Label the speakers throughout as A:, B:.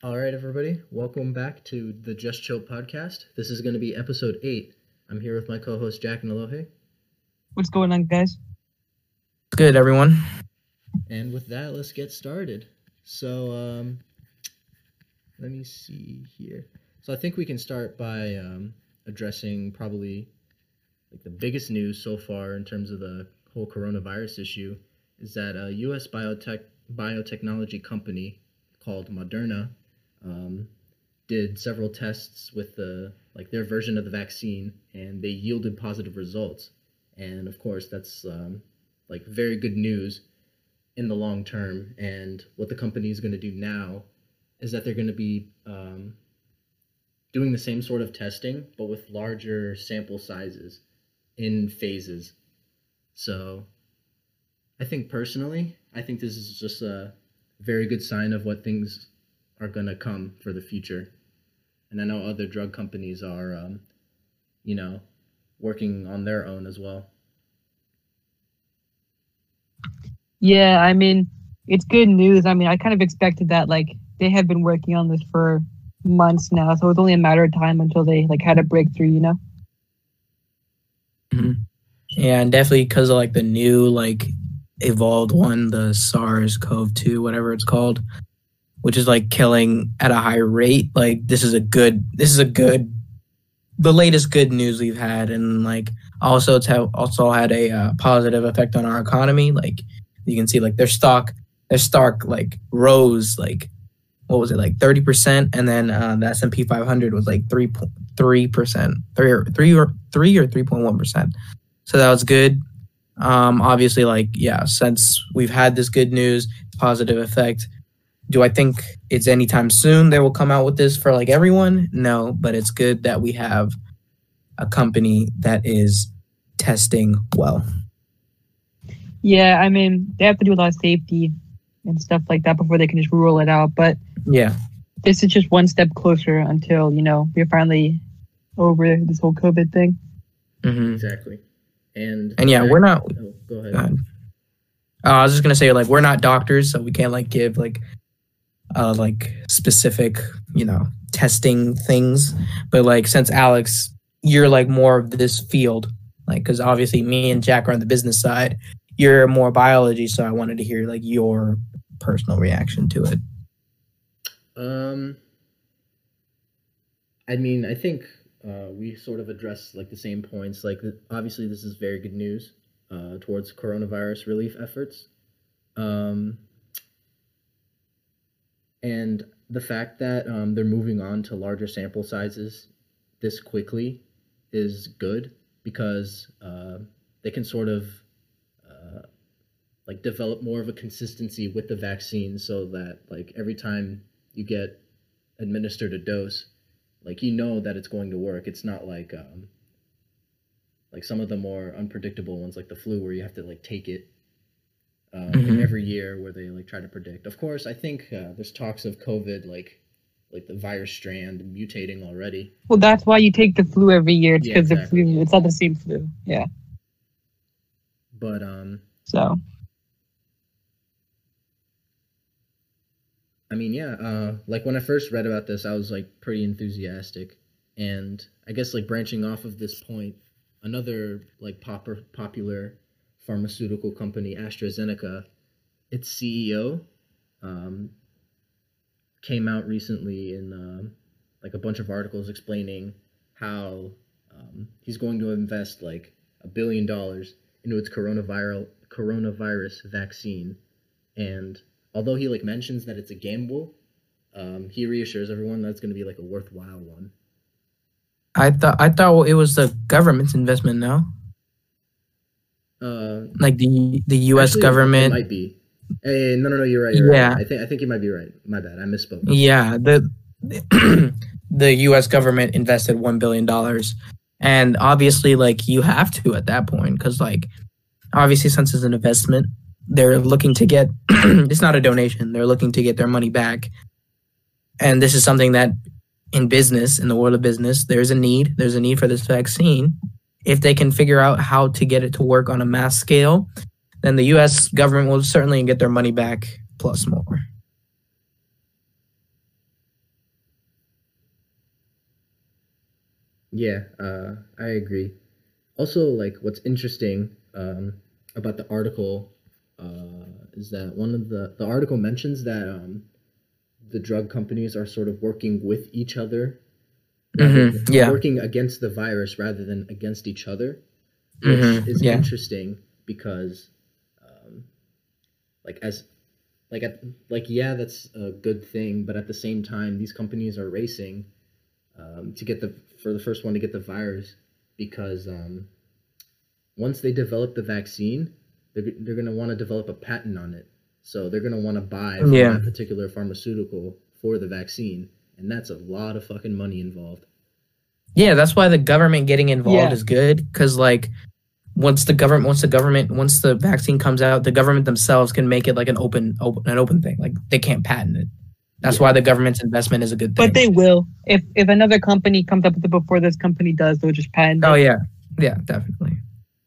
A: All right, everybody, welcome back to the Just Chill podcast. This is going to be episode 8. I'm here with my co-host Jack and Alohe.
B: What's going on, guys?
C: Good, everyone.
A: And with that, let's get started. So, let me see here. So I think we can start by addressing probably like the biggest news so far in terms of the whole coronavirus issue is that a U.S. biotechnology company called Moderna did several tests with their version of the vaccine, and they yielded positive results. And of course, that's very good news in the long term. And what the company is going to do now is that they're going to be doing the same sort of testing, but with larger sample sizes in phases. So I think personally, this is just a very good sign of what things are going to come for the future. And I know other drug companies are, working on their own as well.
B: Yeah, I mean, it's good news. I mean, I kind of expected that. Like, they have been working on this for months now, so it's only a matter of time until they had a breakthrough,
C: Mm-hmm. Yeah, and definitely because of the new evolved one, the SARS-CoV-2, whatever it's called, which is killing at a high rate. This is the latest good news we've had, and also it's also had a positive effect on our economy. You can see their stock rose what was it 30%, and then the S&P 500 was 3% or 3.1%. So that was good. Obviously, since we've had this good news, positive effect. Do I think it's anytime soon they will come out with this for everyone? No, but it's good that we have a company that is testing well.
B: Yeah, I mean, they have to do a lot of safety and stuff like that before they can just rule it out. But
C: yeah,
B: this is just one step closer until, we're finally over this whole COVID thing.
C: Mm-hmm.
A: Exactly. And
C: yeah, we're not...
A: Oh, go ahead.
C: I was just going to say, we're not doctors, so we can't, give, specific, testing things. But, since Alex, you're, more of this field, because obviously me and Jack are on the business side. You're more biology, so I wanted to hear, your personal reaction to it.
A: I mean, I think we sort of address, the same points. Obviously, this is very good news towards coronavirus relief efforts. And the fact that they're moving on to larger sample sizes this quickly is good because they can sort of develop more of a consistency with the vaccine so that every time you get administered a dose, that it's going to work. It's not like some of the more unpredictable ones like the flu where you have to take it every year where they try to predict. Of course, I think there's talks of COVID the virus strand mutating already.
B: Well, that's why you take the flu every year. It's because
A: exactly.
B: The flu, it's not the same flu. Yeah.
A: But
B: so
A: I mean, yeah, when I first read about this, I was pretty enthusiastic. And I guess branching off of this point, another popular pharmaceutical company, AstraZeneca, its CEO came out recently in a bunch of articles explaining how he's going to invest $1 billion into its coronavirus vaccine. And although he mentions that it's a gamble, he reassures everyone that it's going to be a worthwhile one.
C: I thought it was the government's investment. No, the U.S.
A: Actually,
C: government
A: it might be. Hey, no, you're right.
C: Yeah,
A: right. I think you might be right. My bad, I misspoke.
C: Yeah, the U.S. government invested $1 billion, and obviously, you have to at that point because, obviously, since it's an investment, they're looking to get. It's not a donation; they're looking to get their money back, and this is something that, in business, in the world of business, there's a need. There's a need for this vaccine. If they can figure out how to get it to work on a mass scale, then the U.S. government will certainly get their money back plus more.
A: Yeah, I agree. Also, like what's interesting about the article is that one of the article mentions that the drug companies are sort of working with each other,
C: Yeah.
A: working against the virus rather than against each other, which is
C: Yeah.
A: interesting because, like as like at, like yeah, that's a good thing, but at the same time, these companies are racing to get the first one to get the virus because once they develop the vaccine, they're going to want to develop a patent on it. So they're going to want to buy from
C: Yeah.
A: that particular pharmaceutical for the vaccine, and that's a lot of fucking money involved.
C: Yeah, that's why the government getting involved
B: Yeah.
C: is good, because like once the vaccine comes out, the government themselves can make it like an open thing. Like they can't patent it. That's why the government's investment is a good thing.
B: But they will. If another company comes up with it before this company does, they'll just patent it.
C: Oh yeah, yeah, definitely.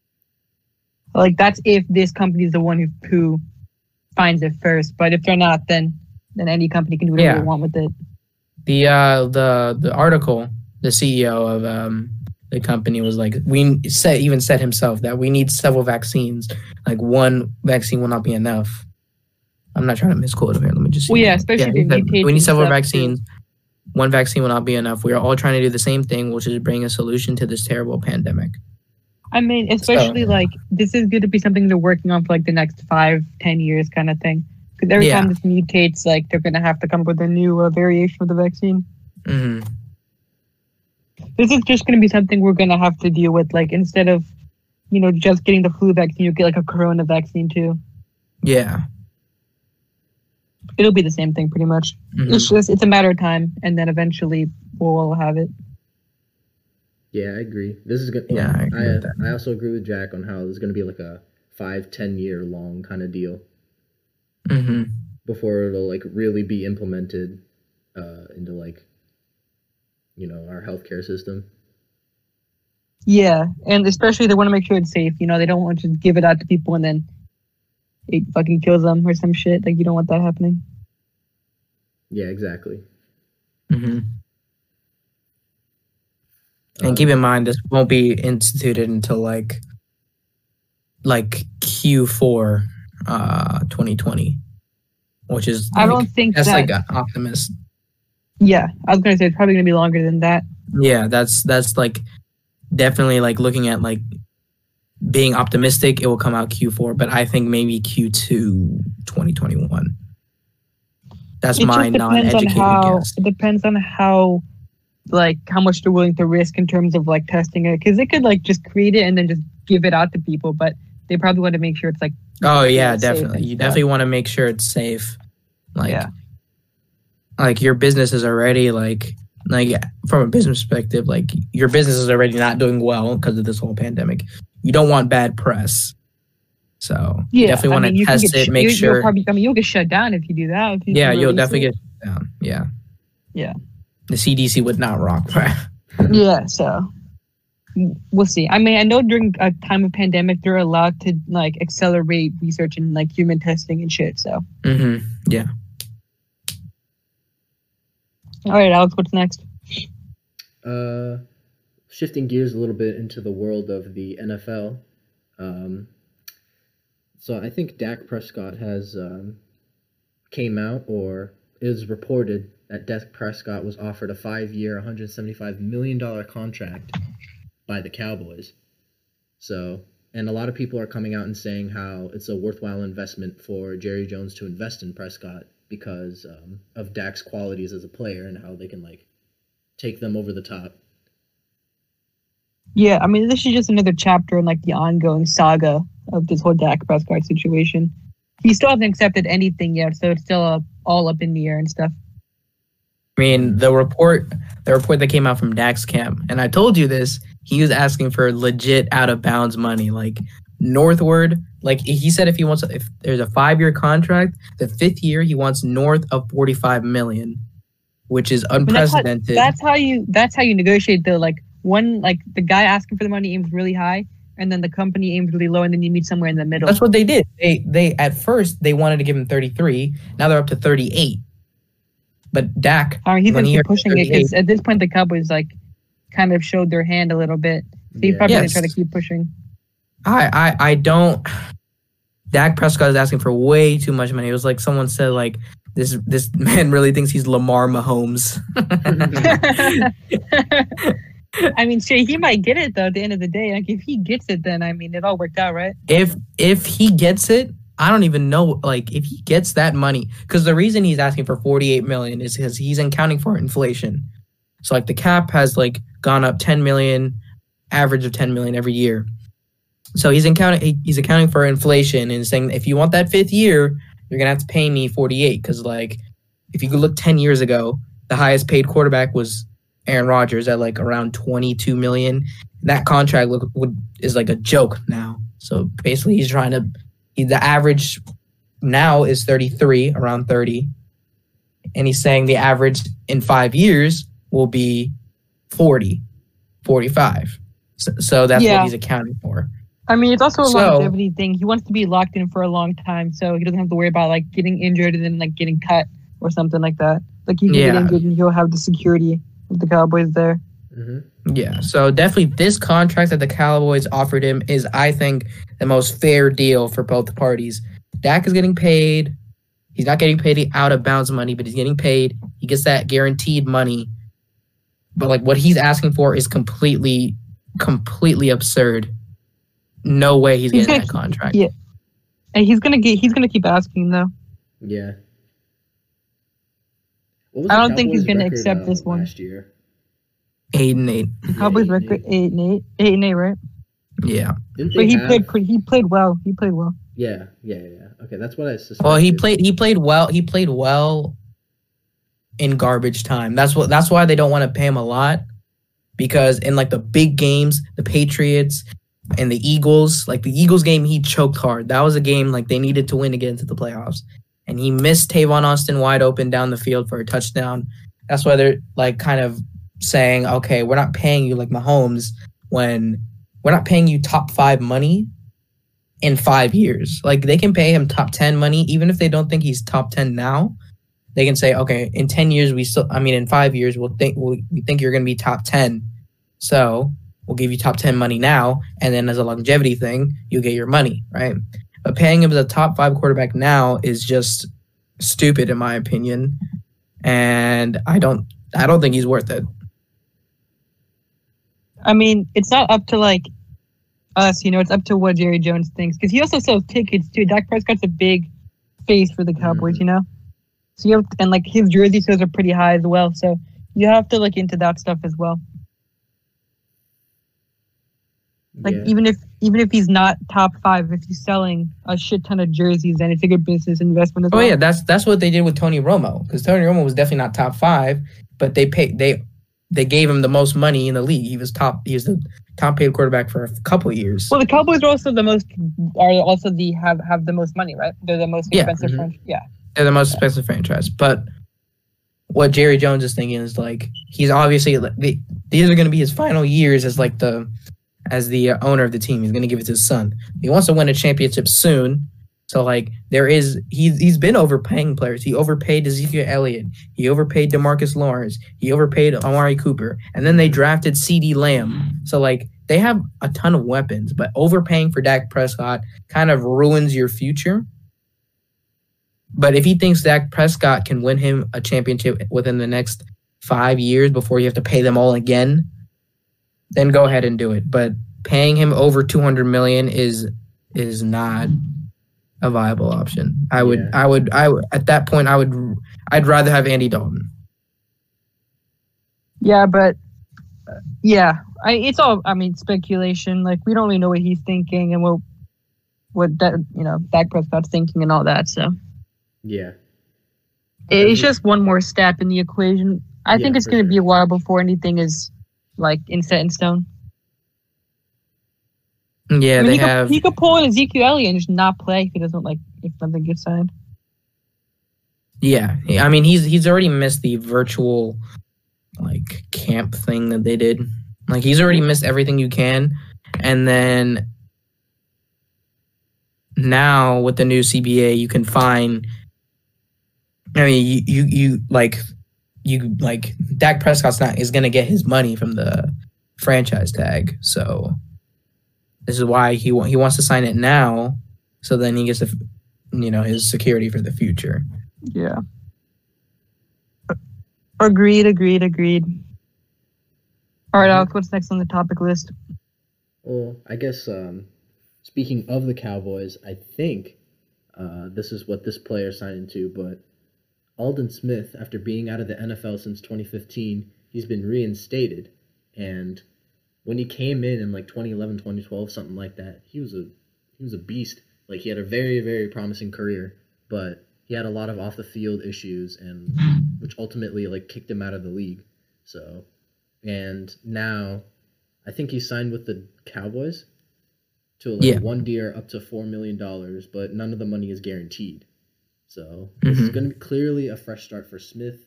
B: Like that's if this company is the one who finds it first. But if they're not, then any company can do whatever
C: Yeah.
B: they want with it.
C: The article, the CEO of the company was like, even said himself that we need several vaccines. Like one vaccine will not be enough. I'm not trying to misquote him here. Let me just see.
B: Well, yeah, especially if
C: he
B: it
C: said,
B: mutates
C: we need
B: and
C: several
B: stuff,
C: vaccines. One vaccine will not be enough. We are all trying to do the same thing, which is bring a solution to this terrible pandemic.
B: I mean, especially like this is going to be something they're working on for like the next 5-10 years kind of thing. Because every
C: Yeah.
B: time this mutates, like they're going to have to come up with a new variation of the vaccine.
C: Hmm.
B: This is just going to be something we're going to have to deal with. Like instead of, just getting the flu vaccine, you get like a corona vaccine too.
C: Yeah.
B: It'll be the same thing pretty much.
C: Mhm.
B: It's a matter of time, and then eventually we'll all have it.
A: Yeah, I agree. This is good.
C: Yeah, I agree with that.
A: I also agree with Jack on how this is going to be like a 5-10 year long kind of deal
C: Hmm.
A: before it'll like really be implemented into like our healthcare system.
B: Yeah, and especially they want to make sure it's safe. They don't want to just give it out to people and then it fucking kills them or some shit. Like you don't want that happening.
A: Yeah, exactly.
C: Hmm. And keep in mind, this won't be instituted until like Q4 2020, which is
B: I don't think
C: that's
B: that.
C: like an optimist.
B: Yeah, I was gonna say it's probably gonna be longer than that.
C: Yeah, that's like definitely like looking at like being optimistic. It will come out Q4, but I think maybe Q2 2021. That's
B: It
C: my
B: just depends on
C: non-educated
B: how.
C: guess.
B: It depends on how much they're willing to risk in terms of like testing it, because they could like just create it and then just give it out to people, but they probably want to make sure it's like.
C: Oh yeah,
B: safe
C: definitely.
B: and
C: You
B: stuff.
C: definitely want to make sure it's safe. Like,
B: Yeah.
C: like your business is already like from a business perspective, like your business is already not doing well because of this whole pandemic. You don't want bad press. So you definitely want to test it, make sure.
B: You'll get shut down if you do that. If you
C: Yeah, you'll
B: release
C: definitely
B: it.
C: get shut down. Yeah.
B: Yeah.
C: The CDC would not rock that.
B: Yeah, so we'll see. I mean, I know during a time of pandemic, they're allowed to like accelerate research and like human testing and shit. So,
C: Mm-hmm. Yeah.
B: all right, Alex, what's next?
A: Shifting gears a little bit into the world of the NFL. So I think Dak Prescott has came out, or is reported that Dak Prescott was offered a 5-year, $175 million contract by the Cowboys. So, and a lot of people are coming out and saying how it's a worthwhile investment for Jerry Jones to invest in Prescott because of Dak's qualities as a player and how they can like take them over the top.
B: Yeah, I mean, this is just another chapter in like the ongoing saga of this whole Dak Prescott situation. He still hasn't accepted anything yet, so it's still all up in the air and stuff.
C: I mean, the report that came out from Dak's camp, and I told you this, he was asking for legit out of bounds money, like northward. Like he said, if there's a 5-year contract, the 5th year he wants north of $45 million, which is unprecedented.
B: That's how you negotiate the like one, like the guy asking for the money aims really high, and then the company aims really low, and then you meet somewhere in the middle.
C: That's what they did. They at first they wanted to give him 33. Now they're up to 38. But Dak,
B: I mean, he's
C: when
B: gonna
C: he
B: keep
C: heard
B: pushing it
C: 38,
B: because at this point the Cowboys like kind of showed their hand a little bit. So he's
A: Yeah.
B: probably
C: Yes.
B: gonna try to keep pushing.
C: I don't. Dak Prescott is asking for way too much money. It was like someone said, like this man really thinks he's Lamar Mahomes.
B: I mean, Shay, he might get it though. At the end of the day, like if he gets it, then I mean, it all worked out, right?
C: If he gets it, I don't even know. Like if he gets that money, because the reason he's asking for 48 million is because he's accounting for inflation. So like the cap has like gone up 10 million, average of 10 million every year. So he's accounting for inflation and saying if you want that 5th year, you're gonna have to pay me 48. Because like if you could look 10 years ago, the highest paid quarterback was Aaron Rodgers at like around 22 million. That contract is like a joke now. So basically, the average now is 33, around 30, and he's saying the average in 5 years will be 40, 45. So that's what he's accounting for.
B: I mean, it's also a longevity thing. He wants to be locked in for a long time, so he doesn't have to worry about like getting injured and then like getting cut or something like that. Like he can get injured and he'll have the security of the Cowboys there.
A: Mm-hmm.
C: Yeah, so definitely this contract that the Cowboys offered him is, I think, the most fair deal for both parties. Dak is getting paid. He's not getting paid the out-of-bounds money, but he's getting paid. He gets that guaranteed money. But like what he's asking for is completely absurd. No way he's getting that contract.
B: Yeah, and he's gonna keep asking though.
A: Yeah.
B: I don't think he's gonna accept this one.
A: Last year?
C: 8-8.
B: Cowboys record 8-8. 8-8, right?
C: Yeah.
B: But he played well. He played well.
A: Yeah. Okay, that's what I suspected.
C: Well, he played well. He played well in garbage time. That's why they don't want to pay him a lot, because in like the big games, the Patriots and the Eagles, like the Eagles game, he choked hard. That was a game like they needed to win to get into the playoffs, and he missed Tavon Austin wide open down the field for a touchdown. That's why they're like kind of saying, okay, we're not paying you like Mahomes when we're not paying you top 5 money in 5 years. Like they can pay him top 10 money, even if they don't think he's top 10 now. They can say, okay, in 10 years, in 5 years, we think you're going to be top 10. So we'll give you top 10 money now. And then as a longevity thing, you get your money, right? But paying him as a top 5 quarterback now is just stupid, in my opinion. And I don't think he's worth it.
B: I mean, it's not up to like us, it's up to what Jerry Jones thinks. Because he also sells tickets too. Dak Prescott's a big face for the Cowboys, So and like his jersey sales are pretty high as well. So you have to look into that stuff as well. Like even if he's not top 5, if he's selling a shit ton of jerseys, then it's a good business investment as well.
C: Oh yeah, that's what they did with Tony Romo, because Tony Romo was definitely not top 5, but they gave him the most money in the league. He was the top paid quarterback for a couple of years.
B: Well, the Cowboys are also have the most money, right? They're the most expensive franchise. Yeah,
C: they're the most expensive franchise. But what Jerry Jones is thinking is like he's obviously these are going to be his final years as like as the owner of the team. He's going to give it to his son. He wants to win a championship soon. So like he's been overpaying players. He overpaid Ezekiel Elliott. He overpaid DeMarcus Lawrence. He overpaid Amari Cooper. And then they drafted CeeDee Lamb. So like they have a ton of weapons, but overpaying for Dak Prescott kind of ruins your future. But if he thinks Dak Prescott can win him a championship within the next 5 years before you have to pay them all again, then go ahead and do it. But paying him over $200 million is not a viable option. I would at that point I'd rather have Andy Dalton.
B: Yeah, but it's all speculation. Like we don't really know what he's thinking and what Dak Prescott's thinking and all that. So
A: yeah,
B: it's just one more step in the equation. I think it's going to be a while before anything is like set in stone.
C: Yeah,
B: he could pull in Ezekiel Elliott and just not play if he doesn't if something gets signed.
C: Yeah, I mean he's already missed the virtual camp thing that they did. Like he's already missed everything you can, and then now with the new CBA, you can find. I mean, you Dak Prescott's is gonna get his money from the franchise tag. So this is why he wants to sign it now, so then he gets his security for the future.
B: Yeah. Agreed. All right, Alex, what's next on the topic list?
A: Well, I guess speaking of the Cowboys, I think this is what this player signed into, but Aldon Smith, after being out of the NFL since 2015, he's been reinstated. And when he came in like 2011, 2012, something like that, he was a beast. Like, he had a very, very promising career, but he had a lot of off the field issues, and which ultimately like kicked him out of the league. So, and now I think he signed with the Cowboys to 1 year up to $4 million, but none of the money is guaranteed. So this is going to be clearly a fresh start for Smith.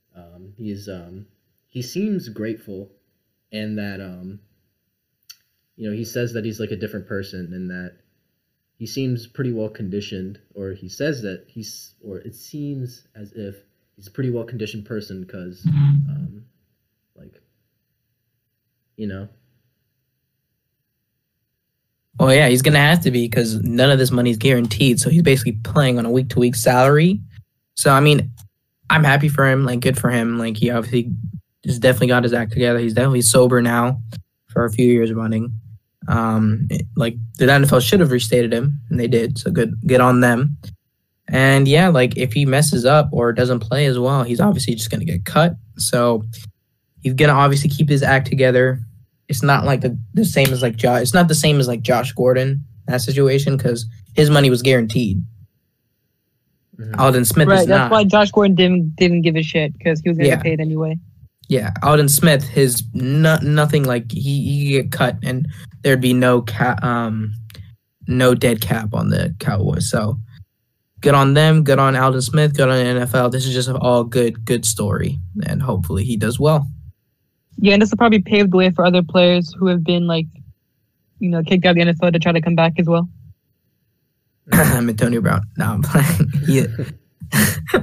A: He seems grateful, and that he says that he's like a different person, and that he seems pretty well conditioned, or he says that it seems as if he's a pretty well conditioned person because,
C: Well, yeah, he's going to have to be because none of this money is guaranteed. So he's basically playing on a week-to-week salary. So, I mean, I'm happy for him. Like, good for him. Like, he obviously just definitely got his act together. He's definitely sober now for a few years running. The NFL should have restated him, and they did. So good on them. And, yeah, like, if he messes up or doesn't play as well, he's obviously just going to get cut. So he's going to obviously keep his act together. It's not like the same as like Josh. It's not the same as like Josh Gordon, that situation, because his money was guaranteed. Aldon Smith is not.
B: That's why Josh Gordon didn't give a shit, because he was going to get paid anyway.
C: Yeah, Aldon Smith, his nothing, like he get cut and there'd be no dead cap on the Cowboys. So good on them, good on Aldon Smith, good on the NFL. This is just an all good story, and hopefully he does well.
B: Yeah, and this will probably pave the way for other players who have been kicked out of the NFL to try to come back as well.
C: I'm Antonio Brown. No, I'm playing. Yeah.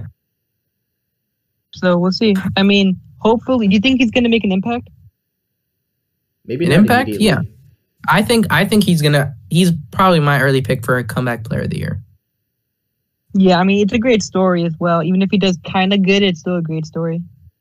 B: So we'll see. I mean, hopefully, do you think he's going to make an impact?
A: Maybe
C: an impact. Yeah, I think he's gonna. He's probably my early pick for a comeback player of the year.
B: Yeah, I mean, it's a great story as well. Even if he does kind of good, it's still a great story.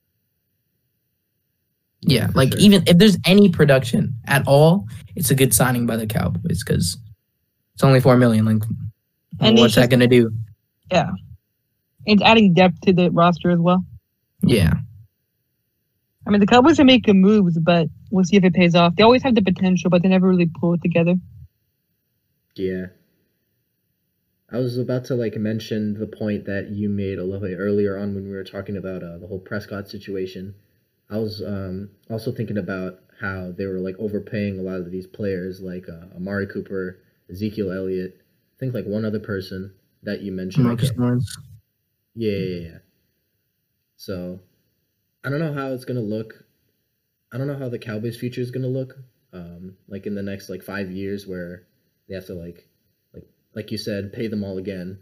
C: Yeah, like sure. Even if there's any production at all, it's a good signing by the Cowboys because it's only $4 million. Like, and what's that gonna do?
B: Yeah, it's adding depth to the roster as well.
C: Yeah,
B: I mean the Cowboys are making moves, but we'll see if it pays off. They always have the potential, but they never really pull it together.
A: Yeah, I was about to mention the point that you made a little bit earlier on when we were talking about the whole Prescott situation. I was also thinking about how they were overpaying a lot of these players, like Amari Cooper, Ezekiel Elliott. I think one other person that you mentioned.
C: Marcus Lawrence.
A: Yeah. So I don't know how it's gonna look. I don't know how the Cowboys' future is gonna look. In the next 5 years, where they have to like you said, pay them all again.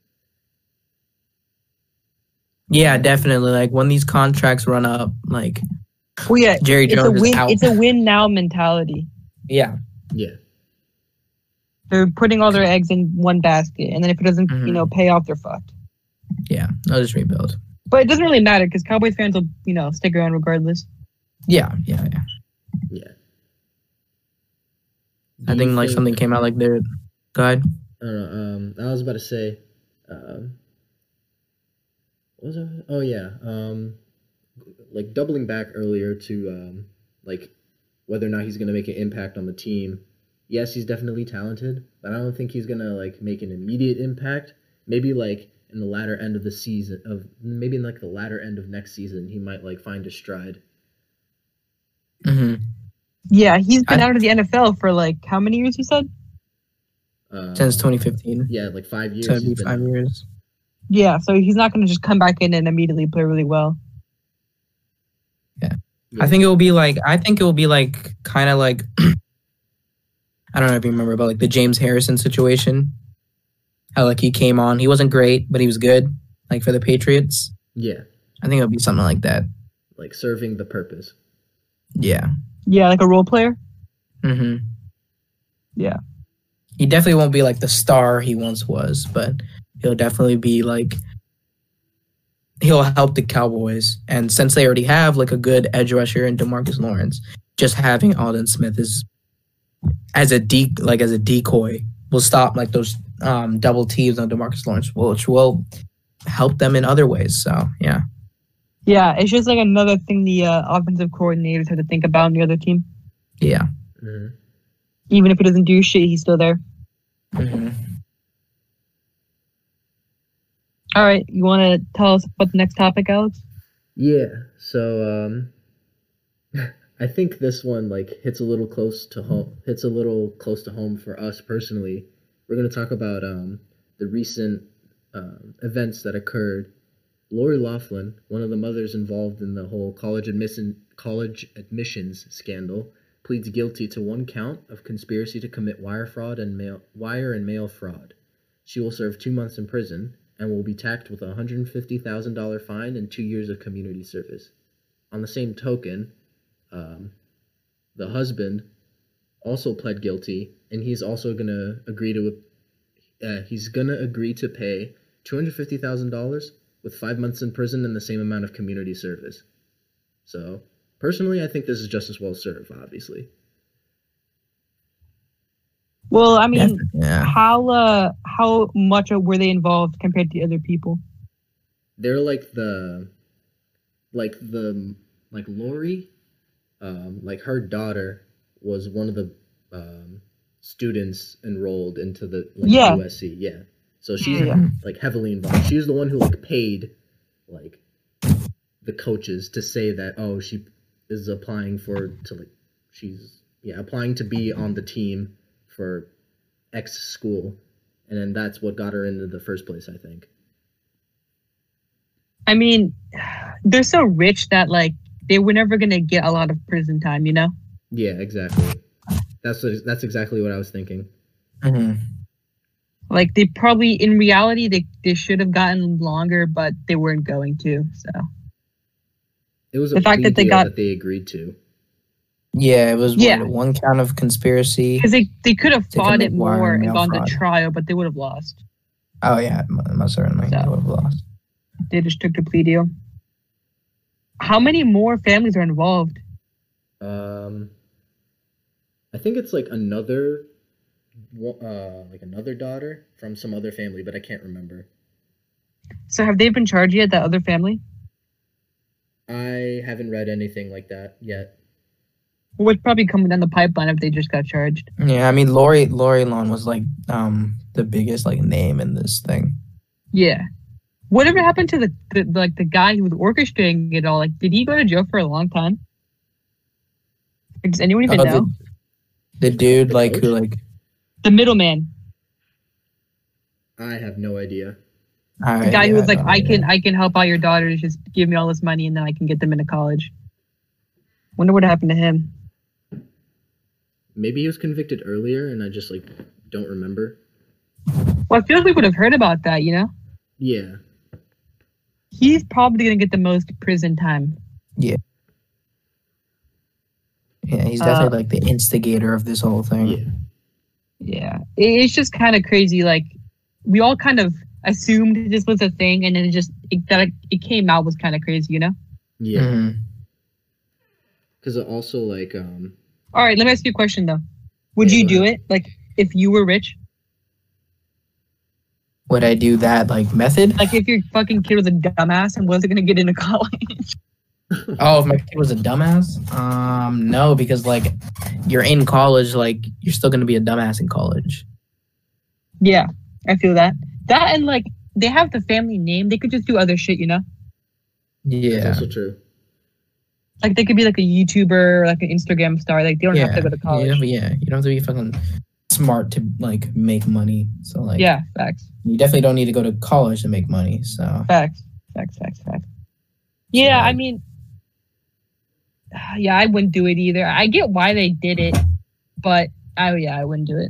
C: Yeah, definitely. When these contracts run up,
B: Jerry
C: Jones is out.
B: It's a win now mentality.
C: Yeah.
B: They're putting all their eggs in one basket, and then if it doesn't, pay off, they're fucked.
C: Yeah, they'll just rebuild.
B: But it doesn't really matter because Cowboys fans will, stick around regardless.
C: Yeah. I think something came out they're. Go ahead.
A: I don't know. I was about to say. What was it? Oh yeah. Doubling back earlier to whether or not he's gonna make an impact on the team. Yes, he's definitely talented, but I don't think he's gonna make an immediate impact. Maybe in the latter end of the season, maybe in the latter end of next season, he might find a stride.
C: Mm-hmm.
B: Yeah, he's been out of the NFL for how many years? You said.
C: Since 2015.
A: Yeah, 5 years.
C: So it'd be 5 years.
B: Yeah, so he's not going to just come back in and immediately play really well.
C: Yeah. I think it will be kind of I don't know if you remember about the James Harrison situation. How he came on, he wasn't great, but he was good. For the Patriots.
A: Yeah.
C: I think it'll be something like that.
A: Serving the purpose.
C: Yeah.
B: Yeah, like a role player.
C: Mm-hmm.
B: Yeah.
C: He definitely won't be like the star he once was, but he'll definitely be like he'll help the Cowboys. And since they already have like a good edge rusher in DeMarcus Lawrence, just having Alden Smith is as a decoy will stop like those double teams on DeMarcus Lawrence, which will help them in other ways. So yeah.
B: Yeah, it's just like another thing the offensive coordinators have to think about on the other team.
C: Yeah.
A: Mm-hmm.
B: Even if he doesn't do shit, he's still there.
C: Mm-hmm.
B: All right, you want to tell us about the next topic, Alex?
A: Yeah. So I think this one like hits a little close to home for us personally. We're gonna talk about the recent events that occurred. Lori Loughlin, one of the mothers involved in the whole college admissions scandal, pleads guilty to 1 count of conspiracy to commit wire and mail fraud. She will serve 2 months in prison and will be tacked with a $150,000 fine and 2 years of community service. On the same token, the husband also pled guilty, and he's also gonna agree to pay $250,000 with 5 months in prison and the same amount of community service. So, personally, I think this is just as well served, obviously.
B: Well, I mean,
C: Yeah.
B: how much were they involved compared to the other people?
A: They're like Lori, like her daughter was one of the students enrolled into the USC. Yeah. So she's like heavily involved. She's the one who like paid like the coaches to say that she is applying applying to be on the team for X school, and then that's what got her into the first place, I think.
B: I mean, they're so rich that like they were never gonna get a lot of prison time, you know?
A: Yeah, exactly. That's exactly what I was thinking.
C: Mm-hmm.
B: Like they probably, in reality, they should have gotten longer, but they weren't going to. So
A: it was
B: the fact that
A: they agreed to.
C: Yeah, it was 1 count of conspiracy.
B: Because they could have fought it more and gone to trial, but they would have lost.
C: Oh yeah, most certainly they would have lost.
B: They just took the plea deal. How many more families are involved?
A: I think it's like another daughter from some other family, but I can't remember.
B: So have they been charged yet, that other family?
A: I haven't read anything like that yet.
B: Well, it's probably coming down the pipeline if they just got charged.
C: Yeah, I mean Lori Loughlin was like the biggest like name in this thing.
B: Yeah. Whatever happened to the guy who was orchestrating it all? Like, did he go to jail for a long time? Does anyone even know?
C: The dude who
B: the middleman.
A: I have no idea.
B: The guy who was like, I can help out your daughters, just give me all this money and then I can get them into college. Wonder what happened to him.
A: Maybe he was convicted earlier and I just like don't remember.
B: Well, I feel like we would have heard about that, you know?
A: Yeah.
B: He's probably gonna get the most prison time.
C: Yeah. Yeah, he's definitely like the instigator of this whole thing.
A: Yeah.
B: Yeah. It's just kind of crazy. Like, we all kind of assumed this was a thing, and then it came out was kind of crazy, you know?
A: Yeah. Because it also like
B: All right, let me ask you a question though. Would you do it? Like, if you were rich?
C: Would I do that like method?
B: Like, if your fucking kid was a dumbass and wasn't gonna get into college?
C: Oh, if my kid was a dumbass? No, because like you're in college, like you're still gonna be a dumbass in college.
B: Yeah, I feel that. That and like they have the family name, they could just do other shit, you know?
C: Yeah,
A: that's also true.
B: Like they could be like a YouTuber, or like an Instagram star. Like they don't have to go to college.
C: Yeah, you don't have to be fucking smart to like make money. So like,
B: yeah, facts.
C: You definitely don't need to go to college to make money. So
B: facts. Yeah, I mean, yeah, I wouldn't do it either. I get why they did it, but I wouldn't do it.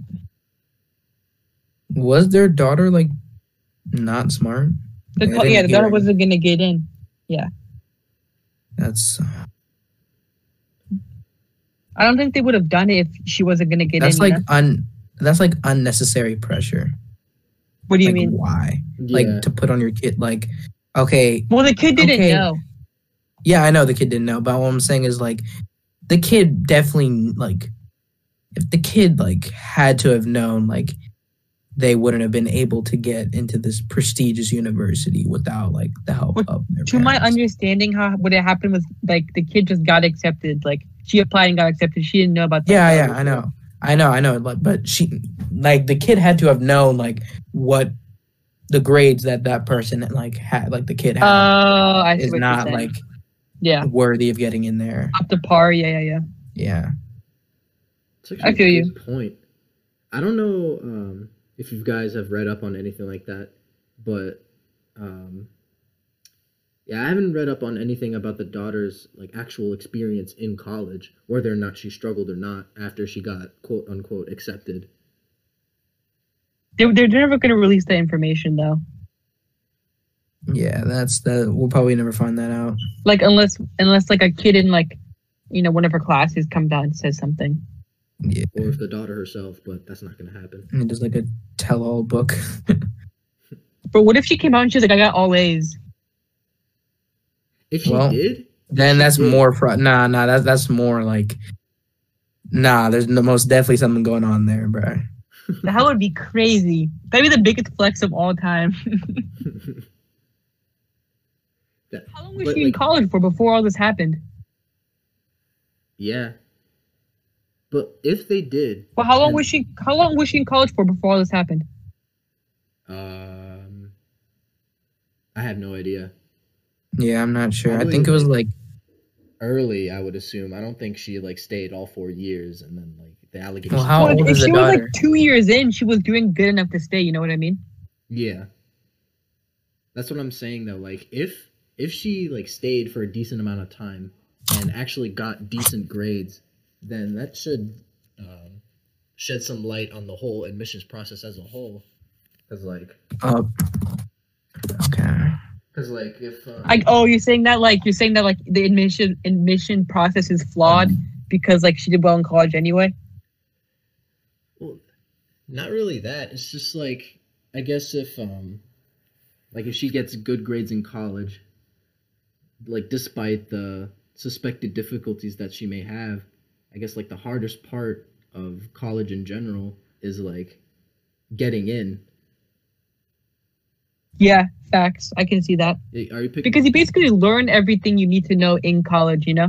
C: Was their daughter like not smart?
B: The daughter wasn't gonna get in. Yeah,
C: that's.
B: I don't think they would have done it if she wasn't gonna get
C: That's
B: in.
C: like that's like unnecessary pressure.
B: What do you
C: Like,
B: mean?
C: why?
A: Yeah.
C: Like to put on your kid, like, okay,
B: Well, the kid didn't
C: Okay.
B: know.
C: yeah, I know the kid didn't know, but what I'm saying is like the kid definitely like if the kid like had to have known, like they wouldn't have been able to get into this prestigious university without like the help
B: But
C: of their
B: To my
C: parents.
B: understanding, what had happened was like the kid just got accepted. Like she applied and got accepted. She didn't know about that.
C: Yeah, I know. But she, like, the kid had to have known like what the grades that person like had, like the kid had,
B: I see
C: is
B: what
C: not
B: you're saying.
C: like
B: Yeah,
C: worthy of getting in there.
B: up to par. Yeah.
C: Yeah.
A: It's actually
B: I feel
A: a
B: you.
A: good point. I don't know if you guys have read up on anything like that, but yeah, I haven't read up on anything about the daughter's like actual experience in college, whether or not she struggled or not after she got quote unquote accepted.
B: They're never gonna release that information though.
C: Yeah, that's that. We'll probably never find that out.
B: Like unless like a kid in like one of her classes comes out and says something.
C: Yeah,
A: Or if the daughter herself, but that's not going to happen.
C: and just like a tell-all book.
B: But what if she came out and she's like, I got all A's?
A: If she
C: Well,
A: did,
C: Then
A: she
C: that's
A: did.
C: more that's more like there's most definitely something going on there, bro.
B: That would be crazy. That'd be the biggest flex of all time. How long was
A: But,
B: she in
A: like-
B: college for before all this happened?
A: Yeah. But if they did,
B: Well, how long
A: And-
B: was she? How long was she in college for before all this happened?
A: I have no idea.
C: Yeah, I'm not sure. I
A: Probably,
C: think it was like
A: Early, I would assume. I don't think she like stayed all 4 years, and then like the allegations.
C: Well, how
B: Well,
C: old
B: if
C: is the
B: she was
C: daughter?
B: like 2 years in, she was doing good enough to stay. You know what I mean?
A: Yeah. That's what I'm saying though. Like if she like stayed for a decent amount of time and actually got decent grades, then that should shed some light on the whole admissions process as a whole. Cause like
C: Okay.
A: if
B: You're saying that like the admission process is flawed because like she did well in college anyway.
A: well, not really that. It's just like I guess if she gets good grades in college, like despite the suspected difficulties that she may have, I guess like the hardest part of college in general is like getting in.
B: Yeah, facts. I can see that
A: Are you picking?
B: because you basically learn everything you need to know in college. You know,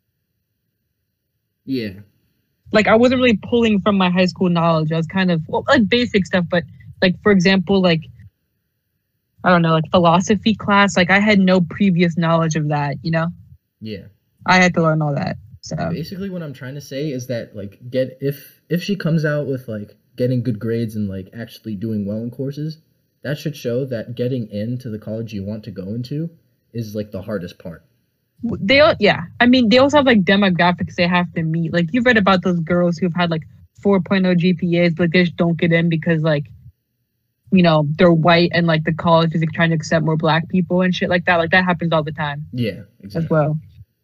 A: Yeah,
B: like I wasn't really pulling from my high school knowledge. I was kind of like basic stuff, but like for example, like I don't know, like philosophy class. Like I had no previous knowledge of that. You know,
A: yeah.
B: I had to learn all that. So
A: Basically, what I'm trying to say is that like if she comes out with like getting good grades and like actually doing well in courses, that should show that getting into the college you want to go into is like the hardest part.
B: yeah. I mean, they also have like demographics they have to meet. Like you've read about those girls who've had like 4.0 GPAs, but they just don't get in because like, they're white and like the college is like, trying to accept more black people and shit like that. Like that happens all the time
A: Yeah, exactly.
B: as well.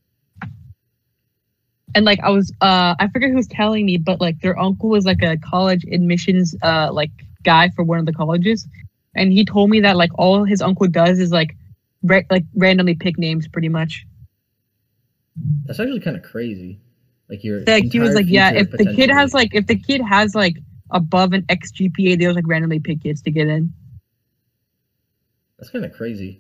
B: And like I was, I forget who was telling me, but like their uncle was like a college admissions like guy for one of the colleges, and he told me that like all his uncle does is like randomly pick names pretty much.
A: That's actually kind of crazy. Like your
B: Like he was
A: entire
B: like, yeah,
A: future
B: if the kid has
A: potentially-
B: like if the kid has like above an X GPA, they'll like randomly pick kids to get in.
A: that's kind of crazy.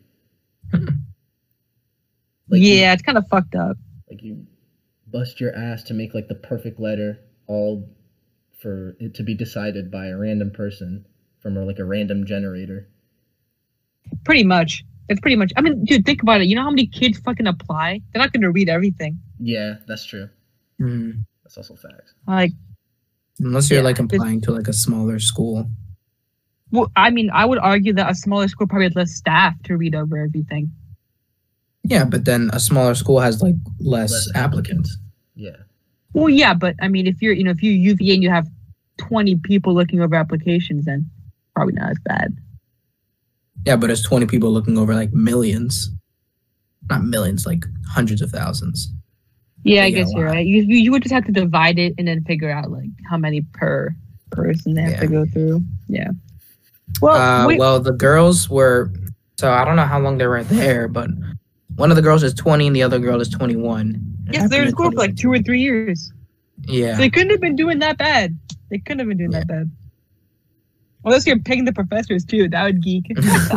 B: Yeah, it's kind of fucked up.
A: Like you bust your ass to make like the perfect letter, all for it to be decided by a random person from like a random generator.
B: Pretty much. It's pretty much. I mean, dude, think about it. You know how many kids fucking apply? They're not gonna read everything.
A: Yeah, that's true.
C: Mhm.
A: That's also facts.
B: Like,
C: Unless you're
B: Yeah,
C: like
B: it's-
C: applying to like a smaller school.
B: well, I mean, I would argue that a smaller school probably has less staff to read over everything.
C: Yeah, but then a smaller school has like less applicants.
A: Yeah.
B: Well, yeah, but I mean, if you're UVA and you have 20 people looking over applications, then probably not as bad.
C: Yeah, but it's 20 people looking over like millions. Not millions, like hundreds of thousands.
B: Yeah, I
C: Yeah,
B: guess you're
C: why?
B: right. You would just have to divide it and then figure out like how many per person they have to
C: Yeah.
B: go through. Yeah. Well, wait.
C: Well, the girls were. So I don't know how long they were there, but one of the girls is 20 and the other girl is 21. It
B: Yes,
C: happened
B: they're in
C: in
B: school for like 2 or 3 years.
C: Yeah.
B: They couldn't have been doing that bad. They couldn't have been doing that bad. Unless you're paying the professors too, that would geek.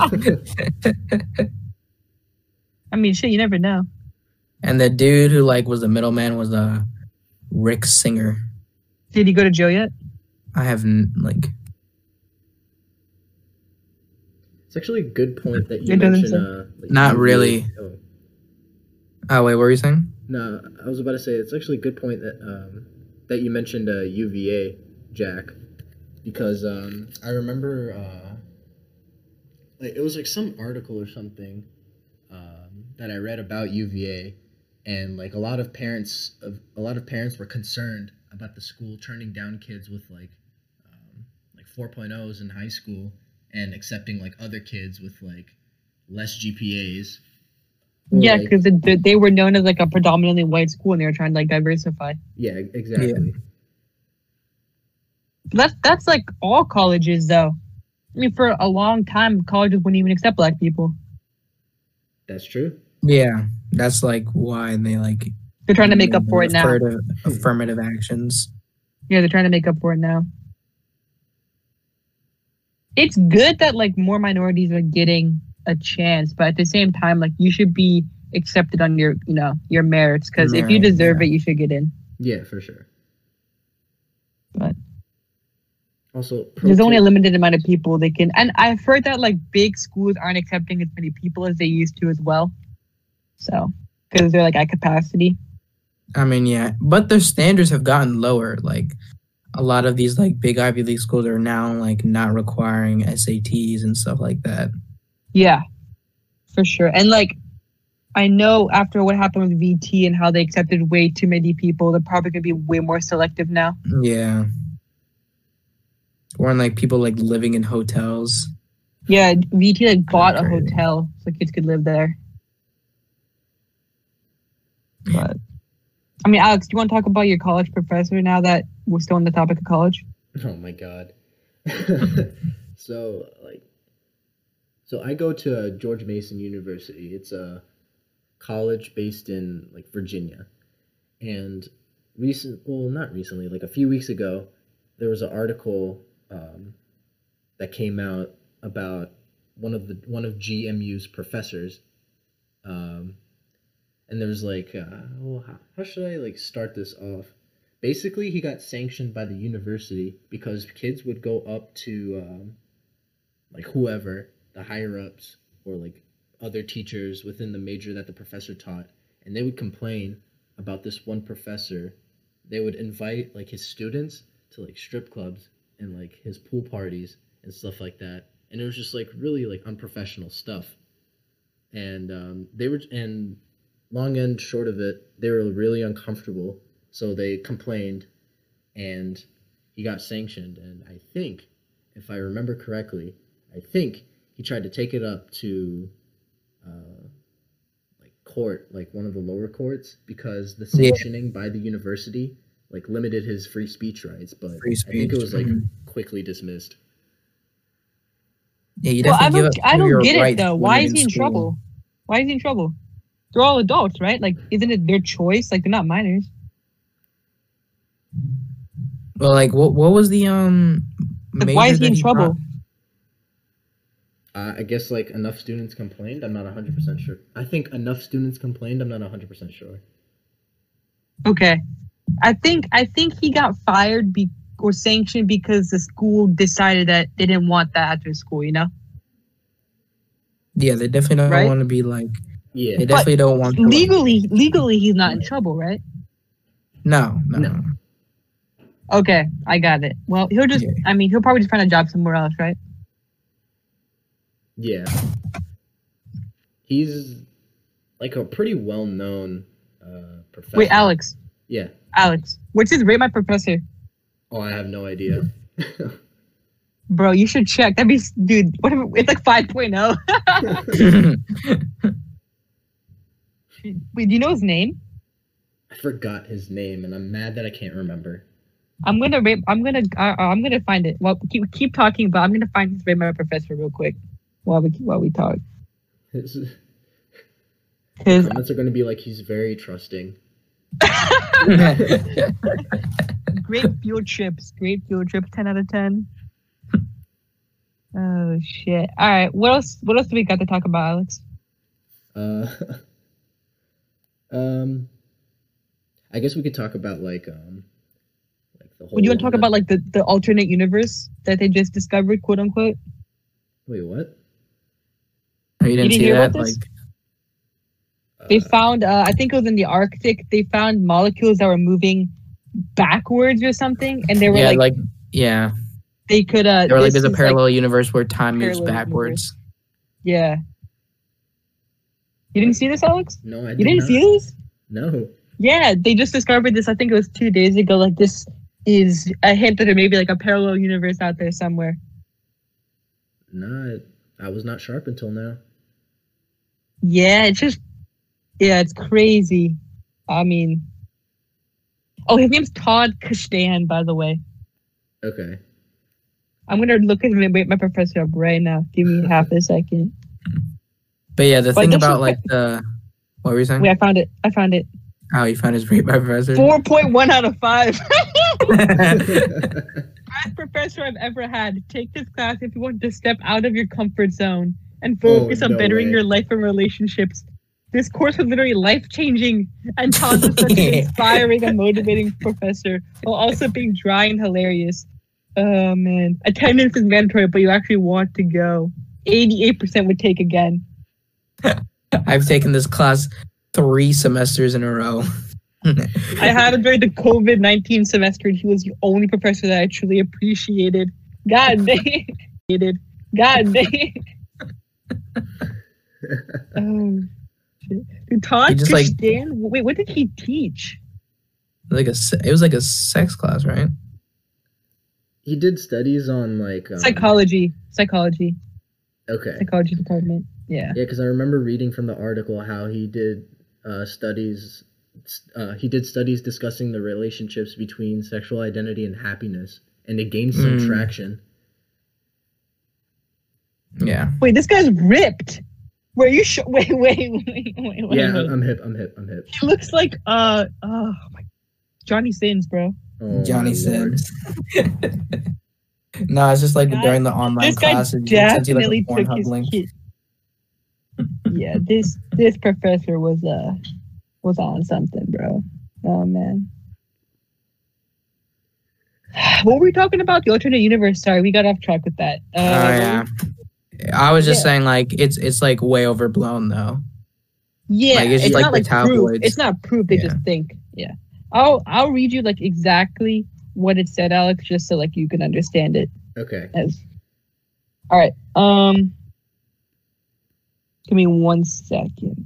B: I mean, shit, you never know.
C: And the dude who like was the middleman was Rick Singer.
B: Did he go to jail yet?
C: I have like.
A: It's actually a good point that you
B: It doesn't
A: mentioned. Like,
C: Not
A: UVA.
C: really. Oh wait, what were you saying?
A: No, I was about to say it's actually a good point that you mentioned UVA, Jack, because I remember like it was like some article or something that I read about UVA, and like a lot of parents were concerned about the school turning down kids with like 4.0s in high school and accepting like other kids with like less GPAs. Or,
B: Yeah,
A: like-
B: because they were known as like a predominantly white school, and they were trying to like diversify.
A: yeah, exactly.
B: That's like all colleges, though. I mean, for a long time, colleges wouldn't even accept black people.
A: That's true.
C: Yeah, that's like why they like.
B: They're trying to make up for it now.
C: Affirmative actions.
B: Yeah, they're trying to make up for it now. It's good that like more minorities are getting a chance, but at the same time, like you should be accepted on your, your merits. Because if you
C: Merit,
B: deserve
C: yeah.
B: it, you should get in.
A: Yeah, for sure.
B: But
A: Also,
B: there's only a limited amount of people they can. And I've heard that like big schools aren't accepting as many people as they used to as well. So because they're like at capacity.
C: I mean, yeah, but their standards have gotten lower. Like a lot of these like big Ivy League schools are now like not requiring SATs and stuff like that.
B: Yeah, for sure. And like, I know after what happened with VT and how they accepted way too many people, they're probably gonna be way more selective now.
C: Yeah. Or like people like living in hotels.
B: Yeah, VT like bought a
C: Crazy.
B: hotel so kids could live there. But I mean, Alex, do you want to talk about your college professor now that we're still on the topic of college?
A: Oh my god. So I go to George Mason University. It's a college based in like Virginia. And not recently, like a few weeks ago, there was an article that came out about one of GMU's professors. And there was like, how should I like start this off? Basically, he got sanctioned by the university because kids would go up to like whoever, the higher ups, or like other teachers within the major that the professor taught, and they would complain about this one professor. They would invite like his students to like strip clubs and like his pool parties and stuff like that, and it was just like really like unprofessional stuff. And long and short of it, they were really uncomfortable, so they complained, and he got sanctioned. And I think, if I remember correctly, he tried to take it up to like court, like one of the lower courts, because the sanctioning by the university like limited his free speech rights. But I think it was like quickly dismissed.
C: Yeah, you
B: Well,
C: definitely
B: I don't get it
C: rights
B: though.
C: when
B: Why
C: you're
B: is he in
C: school.
B: trouble? Why is he in trouble? They're all adults, right? Like, isn't it their choice? Like, they're not minors.
C: Well, like what was the
B: Like, why is
C: major
B: he in
C: that
B: trouble?
C: brought?
A: I guess like enough students complained. I'm not 100% sure. I think enough students complained. I'm not 100% sure.
B: Okay, I think he got fired or sanctioned because the school decided that they didn't want that at their school. You know?
C: Yeah, they definitely don't
B: Right?
C: want to be like.
A: Yeah.
C: They definitely don't want to, like-
B: Legally, he's not in trouble, right?
C: No.
B: Okay, I got it. Well, he'll just.
C: Yeah.
B: I mean, he'll probably just find a job somewhere else, right?
A: Yeah. He's like a pretty well-known professor.
B: Wait, Alex.
A: Yeah.
B: Alex, what's his rate? My professor.
A: Oh, I have no idea.
B: Bro, you should check. That'd be, dude. What if it's like 5.0? Wait, do you know his name?
A: I forgot his name, and I'm mad that I can't remember.
B: I'm gonna find it. Well, keep talking, but I'm gonna find this Rate My Professor real quick while we talk.
A: His
B: Because
A: comments are going to be like he's very trusting.
B: great field trips, 10 out of 10. Oh shit! All right, what else do we got to talk about, Alex?
A: I guess we could talk about like the whole.
B: Would you want to talk about like the alternate universe that they just discovered, quote unquote?
A: Wait, what?
C: Oh, you didn't
B: didn't
C: see
B: hear
C: that?
B: about this?
C: Like,
B: They found, I think it was in the Arctic. They found molecules that were moving backwards or something, and they were
C: yeah,
B: like
C: yeah.
B: they could.
C: They were like,
B: this
C: there's a
B: is,
C: parallel universe where time moves
B: parallel
C: backwards.
B: Yeah. You didn't see this, Alex?
A: No, I
B: You didn't see this?
A: No.
B: Yeah, they just discovered this. I think it was 2 days ago. Like, this is a hint that there may be like a parallel universe out there somewhere.
A: No, I was not sharp until now.
B: Yeah, it's crazy. I mean, oh, his name's Todd Kastan, by the way.
A: Okay.
B: I'm gonna look at my professor up right now. Give me half a second.
C: But yeah, the
B: But
C: thing
B: this
C: about
B: is-
C: like the what were you saying?
B: Wait, I found it.
C: Oh, you found his Rate My Professor.
B: 4.1 out of 5. Best professor I've ever had. Take this class if you want to step out of your comfort zone and focus on
A: no
B: bettering
A: way.
B: your life and relationships. This course was literally life-changing, and Todd was such an inspiring and motivating professor, while also being dry and hilarious. Oh man, attendance is mandatory, but you actually want to go. 88% would take again.
C: I've taken this class 3 semesters in a row.
B: I had him during the COVID-19 semester, and he was the only professor that I truly appreciated. God dang. God dang. Oh, shit. Dude, Todd
C: He just, like-
B: Kastan, wait, what did he teach?
C: It was like a sex class, right?
A: He did studies on like
B: Psychology
A: Okay.
B: department. Yeah.
A: Yeah, because I remember reading from the article how he did studies. He did studies discussing the relationships between sexual identity and happiness, and it gained some traction.
C: Yeah.
B: Wait, this guy's ripped. Were you sure? Wait.
A: Yeah, I'm hip.
B: He looks like oh my, Johnny Sins, bro.
A: Oh,
C: Johnny
A: my Lord.
C: Sins. No, it's just like
B: Guy-
C: during the online
B: This guy
C: classes. you sent you, like, a
B: definitely took
C: Pornhub
B: his
C: link.
B: kid. Yeah, this professor was on something, bro. Oh man. What were we talking about? The alternate universe. Sorry, we got off track with that.
C: Oh yeah. I was just
B: yeah.
C: saying, like, it's like way overblown though.
B: Yeah,
C: Like, it's
B: it's
C: like
B: not
C: the
B: like proof.
C: tabloids.
B: It's not proof. They
C: Yeah.
B: just think. Yeah, I'll read you like exactly what it said, Alex, just so like you can understand it.
A: Okay.
B: All right. Give me 1 second.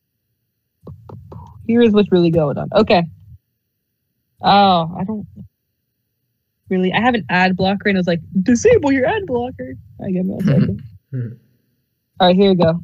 B: Here's what's really going on. Okay. Oh, I don't really. I have an ad blocker, and it was like, disable your ad blocker. I give me 1 second. All right, here we go.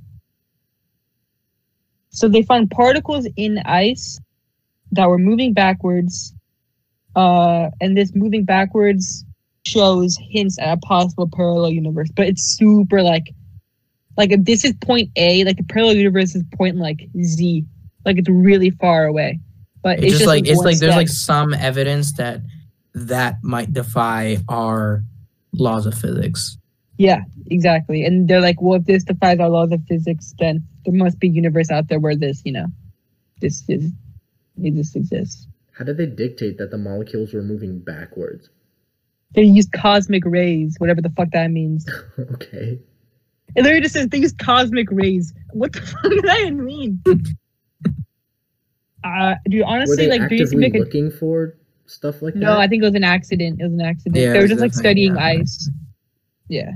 B: So they found particles in ice that were moving backwards, and this moving backwards shows hints at a possible parallel universe. But it's super like if this is point A, like the parallel universe is point like Z, like it's really far away. But
C: It's just like, it's
B: one
C: like there's
B: step.
C: like some evidence that might defy our laws of physics.
B: Yeah, exactly. And they're like, well, if this defies our laws of physics, then there must be a universe out there where this exists.
A: How did they dictate that the molecules were moving backwards?
B: They used cosmic rays, whatever the fuck that means.
A: Okay.
B: It literally just says they use cosmic rays. What the fuck does that even mean? Dude,
A: Were
B: honestly,
A: they
B: like, do you
A: actively
B: make a...
A: looking for stuff like
B: No,
A: that?
B: I think it was an accident. It was an accident.
C: Yeah,
B: They
C: it
B: were
C: was
B: just like
C: definitely
B: studying
C: an
B: ice. Yeah.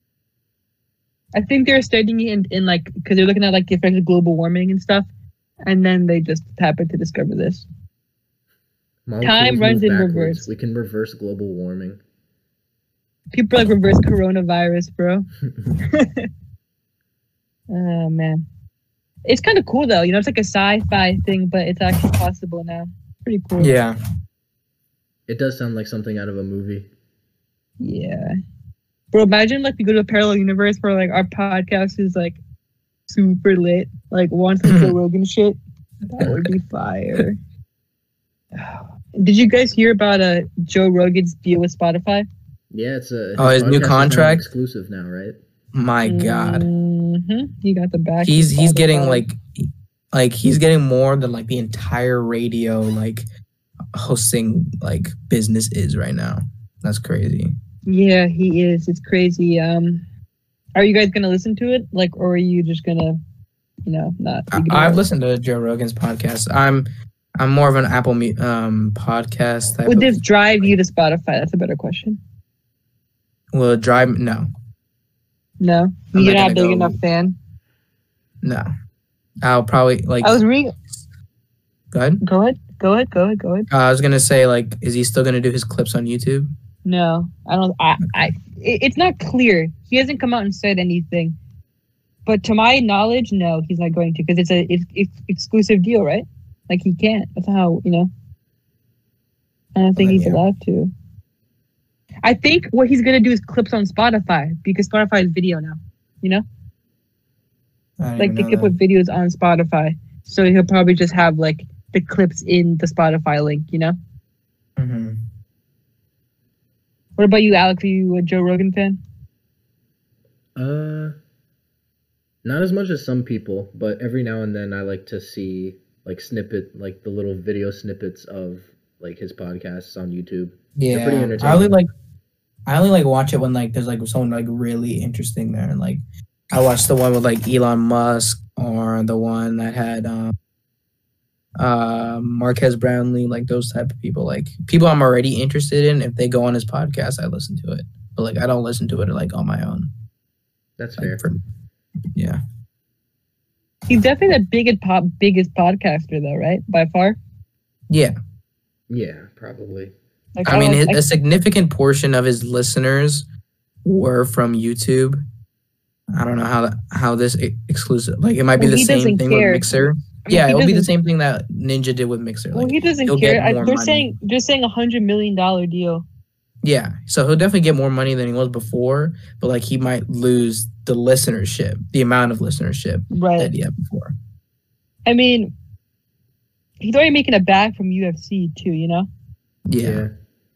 B: I think they were studying it in like, because they're looking at like the effects of global warming and stuff. And then they just happened to discover this.
A: Molecules
B: Time runs
A: move
B: in
A: backwards.
B: reverse.
A: We can reverse global warming.
B: People are like reverse coronavirus, bro. Oh, man. It's kind of cool though. You know, it's like a sci-fi thing, but it's actually possible now. Pretty cool.
C: Yeah.
A: It does sound like something out of a movie.
B: Yeah. Bro, imagine like we go to a parallel universe where like our podcast is like super lit, like once like Joe Rogan shit. That would be fire. Did you guys hear about Joe Rogan's deal with Spotify?
A: Yeah, it's a.
C: His new
A: podcast is now
C: contract?
A: exclusive now, right?
C: My God.
B: He got the back.
C: He's getting like he's getting more than like the entire radio like hosting like business is right now. That's crazy.
B: Yeah, he is. It's crazy. Are you guys gonna listen to it, like, or are you just gonna, not?
C: I've listened to Joe Rogan's podcast. I'm more of an Apple podcast type.
B: Would this drive you to Spotify? That's a better question.
C: Will it drive? No.
B: No,
C: I'm
B: you're
C: not
B: not a
C: gonna
B: big
C: go-
B: enough fan.
C: No. I'll probably like.
B: I was reading.
C: Go ahead.
B: Go ahead.
C: I was gonna say like, is he still gonna do his clips on YouTube?
B: No, I don't. It's not clear. He hasn't come out and said anything. But to my knowledge, no, he's not going to, because it's exclusive deal, right? Like he can't. That's how I don't think he's allowed to. I think what he's gonna do is clips on Spotify, because Spotify is video now. Like they could put videos on Spotify, so he'll probably just have like the clips in the Spotify link.
C: Mm-hmm.
B: What about you, Alex? Are you a Joe Rogan fan?
A: Not as much as some people, but every now and then I like to see like the little video snippets of like his podcasts on YouTube.
C: Yeah,
A: They're pretty entertaining.
C: I only like watch it when like there's like someone like really interesting there, and like I watched the one with like Elon Musk, or the one that had Marquez Brownlee, like those type of people, like people I'm already interested in. If they go on his podcast, I listen to it, but like I don't listen to it like on my own.
A: That's
C: Like,
A: fair.
C: Yeah.
B: He's definitely the biggest podcaster, though, right? By far.
C: Yeah.
A: Yeah, probably.
B: Like,
C: I mean, a significant portion of his listeners were from YouTube. I don't know how this exclusive, like it might be
B: Well,
C: the
B: he
C: same
B: doesn't
C: thing
B: care.
C: with Mixer.
B: I mean,
C: Yeah,
B: he
C: it'll be the
B: doesn't-
C: same thing that Ninja did with Mixer.
B: Well,
C: Like,
B: he doesn't
C: he'll
B: care.
C: get more
B: They're
C: money.
B: saying $100 million deal.
C: Yeah, so he'll definitely get more money than he was before, but like he might lose the listenership, the amount of listenership
B: Right.
C: that he had before.
B: I mean, he's already making a bag from UFC too.
C: Yeah.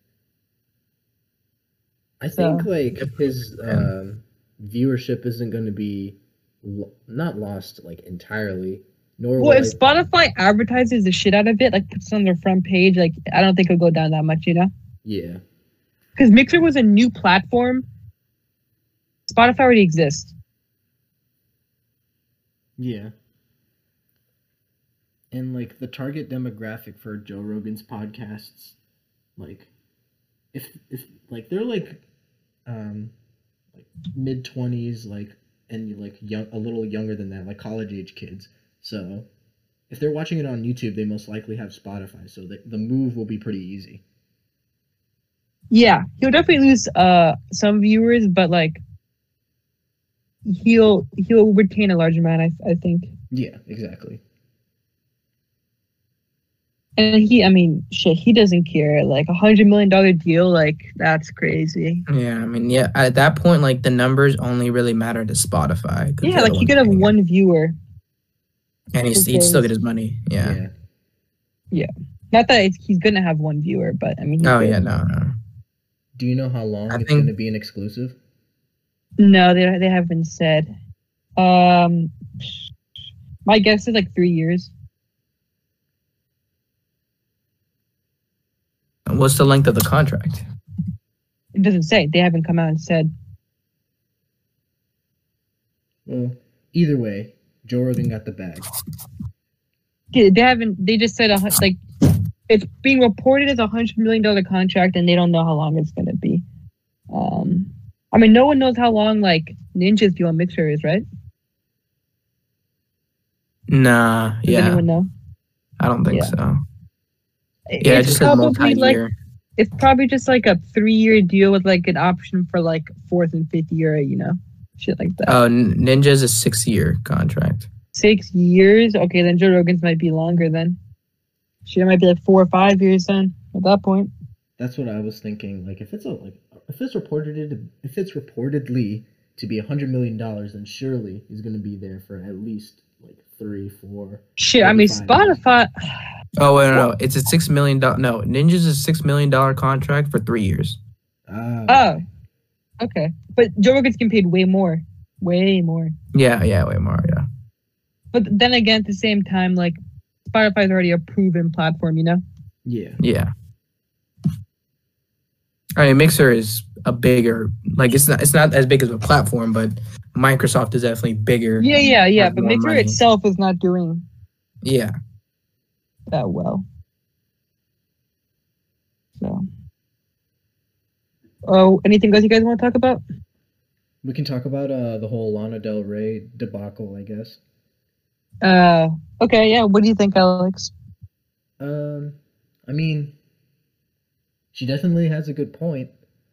A: I think
B: So-
A: like his viewership isn't going to be not lost like entirely. Nor
B: Well,
A: will
B: if Spotify advertises the shit out of it, like puts it on their front page, like I don't think it'll go down that much.
A: yeah.
B: Because Mixer was a new platform. Spotify already exists.
A: Yeah. And like the target demographic for Joe Rogan's podcasts, like if like they're like mid-20s, like, and like young, a little younger than that, like college age kids. So if they're watching it on YouTube, they most likely have Spotify, so the move will be pretty easy.
B: Yeah, he'll definitely lose some viewers, but like he'll retain a large amount. I think.
A: Yeah, exactly.
B: And he doesn't care. Like $100 million deal, like that's crazy.
C: Yeah, I mean, yeah, at that point, like the numbers only really matter to Spotify. 'cause
B: Yeah,
C: they're
B: like
C: the
B: he
C: ones
B: could have
C: paying it.
B: one viewer.
C: And he'd still get his money. Yeah.
B: Not that he's gonna have one viewer, but I mean. he
C: Oh,
B: could.
C: yeah, no.
A: Do you know how long
C: I
A: it's
C: think-
A: going to be an exclusive?
B: No, they haven't said. My guess is like 3 years.
C: What's the length of the contract?
B: It doesn't say. They haven't come out and said.
A: Well, either way, Joe Rogan got the bag.
B: Yeah, they haven't. They just said like it's being reported as $100 million contract, and they don't know how long it's gonna be. I mean, no one knows how long like Ninja's deal on Mixer is, right?
C: Nah,
B: Does
C: yeah.
B: anyone know?
C: I don't think
B: Yeah.
C: so. Yeah,
B: It's
C: just a
B: probably
C: multi-year.
B: it's probably just like a 3-year deal with like an option for like 4th and 5th year, shit like that.
C: Oh, Ninja's a 6-year contract.
B: 6 years. Okay, then Joe Rogan's might be longer then. Shit, it might be like 4 or 5 years then. At that point.
A: That's what I was thinking. Like if it's reportedly to be $100 million, then surely he's gonna be there for at least like 3, 4.
B: Shit, I mean
A: 5 years.
B: Spotify.
C: Oh wait, no, it's a $6 million. No, Ninja's a $6 million contract for 3 years.
B: Oh, okay. But Joe Rogan's getting paid way more. Way more.
C: Yeah, way more. Yeah.
B: But then again, at the same time, like Spotify's already a proven platform, you know?
A: Yeah.
C: I mean, Mixer is a bigger, like it's not as big as a platform, but Microsoft is definitely bigger.
B: Yeah.
C: has
B: But
C: more
B: Mixer
C: money.
B: itself is not doing
C: Yeah.
B: that well. So. Oh, anything else you guys want to talk about?
A: We can talk about the whole Lana Del Rey debacle, I guess.
B: Okay, yeah. What do you think, Alex?
A: I mean, she definitely has a good point.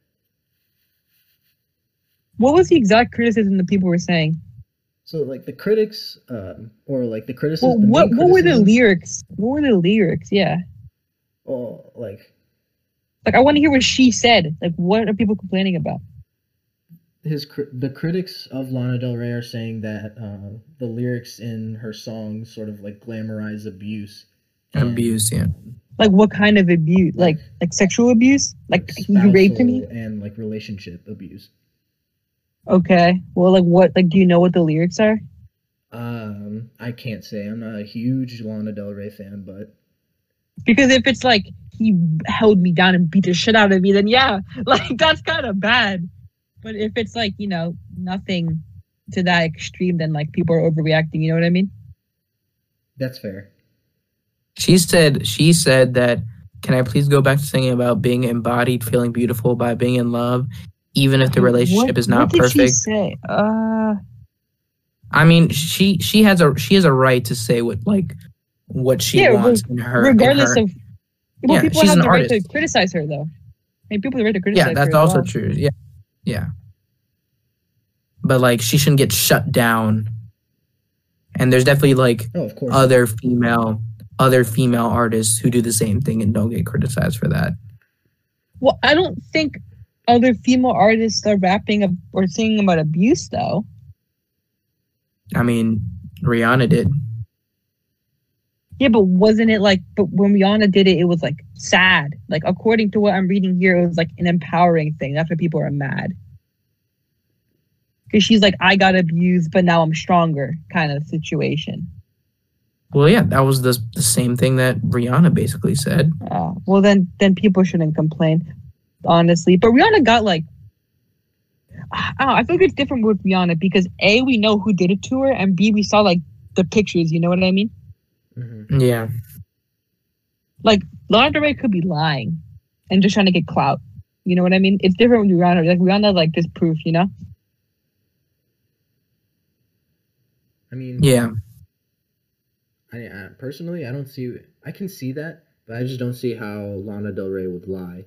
B: What was the exact criticism that people were saying?
A: So, like the critics, or like the
B: Well,
A: criticism.
B: what were the lyrics? What were the lyrics? Yeah.
A: Oh, like
B: I want to hear what she said. Like, what are people complaining about?
A: the critics of Lana Del Rey are saying that the lyrics in her songs sort of like glamorize abuse.
C: Abuse, yeah.
B: Like, what kind of abuse? Like sexual abuse? Like, you raped me?
A: And like relationship abuse.
B: Okay. Well, like, what? Like, do you know what the lyrics are?
A: I can't say. I'm not a huge Lana Del Rey fan, but
B: Because if it's like he held me down and beat the shit out of me, then yeah, like that's kind of bad. But if it's like, you know, nothing to that extreme, then like people are overreacting. You know what I mean?
A: that's fair.
C: She said that, can I please go back to singing about being embodied, feeling beautiful by being in love, even if the relationship is not
B: what did
C: perfect.
B: She say?
C: I mean, she has a right to say what she wants in her.
B: Regardless of, well,
C: Yeah,
B: people
C: she's
B: have
C: an
B: the right to
C: artist.
B: criticize her, though. I mean, people have the right to criticize her.
C: Yeah, that's
B: as
C: also
B: well.
C: true. Yeah. But like, she shouldn't get shut down. And there's definitely like
A: Oh, of course.
C: other female artists who do the same thing and don't get criticized for that.
B: Well, I don't think other female artists are rapping or singing about abuse, though.
C: I mean, Rihanna did.
B: Yeah, but wasn't it like? But when Rihanna did it, it was like sad. Like according to what I'm reading here, it was like an empowering thing. That's why people are mad. Because she's like, I got abused, but now I'm stronger, kind of situation.
C: Well, yeah, that was the same thing that Rihanna basically said.
B: Well, then people shouldn't complain, honestly. But Rihanna got like, I feel like it's different with Rihanna because A, we know who did it to her, and B, we saw like the pictures. You know what I mean?
A: Mm-hmm.
C: Yeah.
B: Like Lana Del Rey could be lying and just trying to get clout. You know what I mean? It's different with Rihanna. Like Rihanna, like this proof. You know?
A: I mean,
C: Yeah.
A: I personally, I don't see. I can see that, but I just don't see how Lana Del Rey would lie.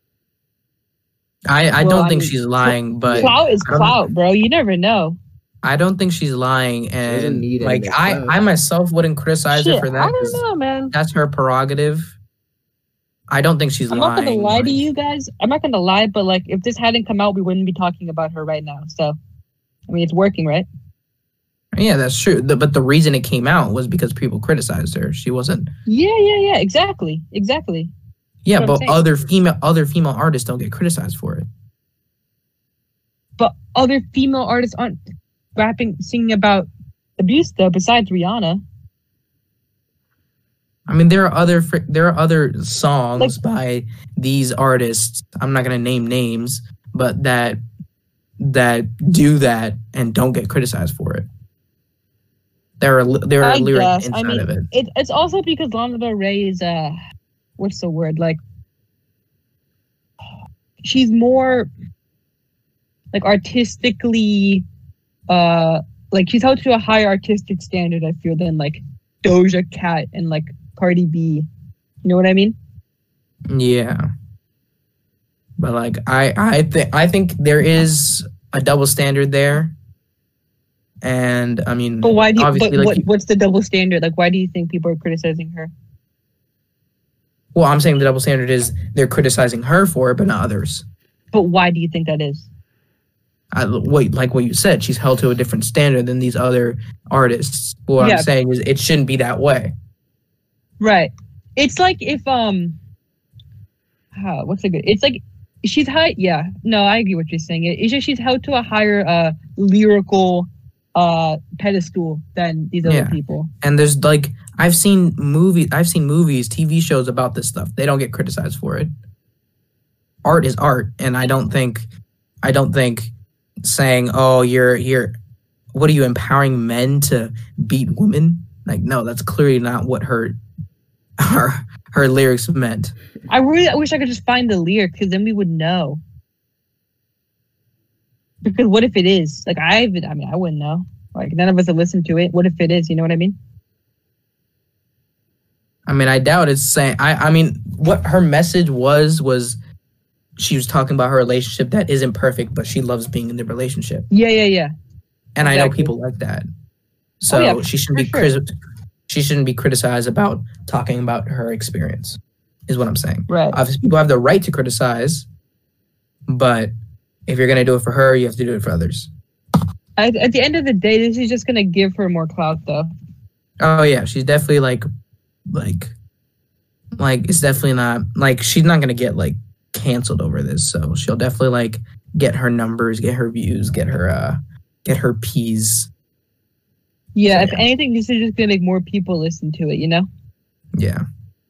C: I
B: Well,
C: don't
B: I
C: think
B: mean,
C: she's lying, but
B: Clout is
C: I don't-
B: clout, bro. You never know.
C: I don't think she's lying,
A: doesn't
C: and
A: need
C: like
A: any
C: I
A: clout.
C: myself wouldn't criticize her
B: Shit,
C: for that.
B: I
C: 'cause
B: don't know, man.
C: That's her prerogative. I don't think she's
B: I'm
C: lying.
B: not gonna lie to
C: like-
B: you guys. I'm not gonna lie, but like if this hadn't come out, we wouldn't be talking about her right now. So, I mean, it's working, right?
C: Yeah, that's true. But the reason it came out was because people criticized her. She wasn't.
B: Yeah. Exactly.
C: Yeah,
B: That's what
C: but
B: I'm
C: other female artists don't get criticized for it.
B: But other female artists aren't singing about abuse though. Besides Rihanna,
C: I mean, there are other songs by these artists. I'm not gonna name names, but that do that and don't get criticized for it. There are
B: I
C: lyrics
B: guess.
C: inside
B: I mean,
C: of it.
B: it's also because Lana Del Rey is what's the word? Like, she's more like artistically, like she's held to a higher artistic standard. I feel than like Doja Cat and like Cardi B. You know what I mean?
C: Yeah, but like I think there is a double standard there, And I mean,
B: But why do you?
C: obviously,
B: But
C: like,
B: what's the double standard? Like, why do you think people are criticizing her?
C: well, I'm saying the double standard is they're criticizing her for it, but not others.
B: But why do you think that is?
C: Like what you said, she's held to a different standard than these other artists. What
B: Yeah.
C: I'm saying is, it shouldn't be that way.
B: Right. It's like if what's a good? It's like she's high. Yeah. No, I agree with what you're saying. It's just she's held to a higher lyrical pedestal than these other
C: Yeah.
B: people.
C: And there's like, I've seen movies, TV shows about this stuff. They don't get criticized for it. Art is art, and I don't think saying, "Oh, you're what are you, empowering men to beat women?" Like, no, that's clearly not what her lyrics meant.
B: I wish I could just find the lyric, because then we would know. Because what if it is? Like, I wouldn't know. Like, none of us have listened to it. What if it is? You know what I mean?
C: I mean, I doubt it's saying. I mean, what her message was she was talking about her relationship that isn't perfect, but she loves being in the relationship.
B: Yeah.
C: And I know
B: Exactly.
C: people like that. So
B: yeah,
C: she shouldn't be
B: for sure.
C: she shouldn't be criticized about talking about her experience, is what I'm saying.
B: Right.
C: Obviously, people have the right to criticize, but if you're gonna do it for her, you have to do it for others.
B: At the end of the day, this is just gonna give her more clout, though.
C: Oh yeah, she's definitely like it's definitely not like, she's not gonna get like canceled over this. So she'll definitely like get her numbers, get her views, get her P's.
B: Yeah,
C: So,
B: if anything, this is just gonna make more people listen to it. You know?
C: Yeah.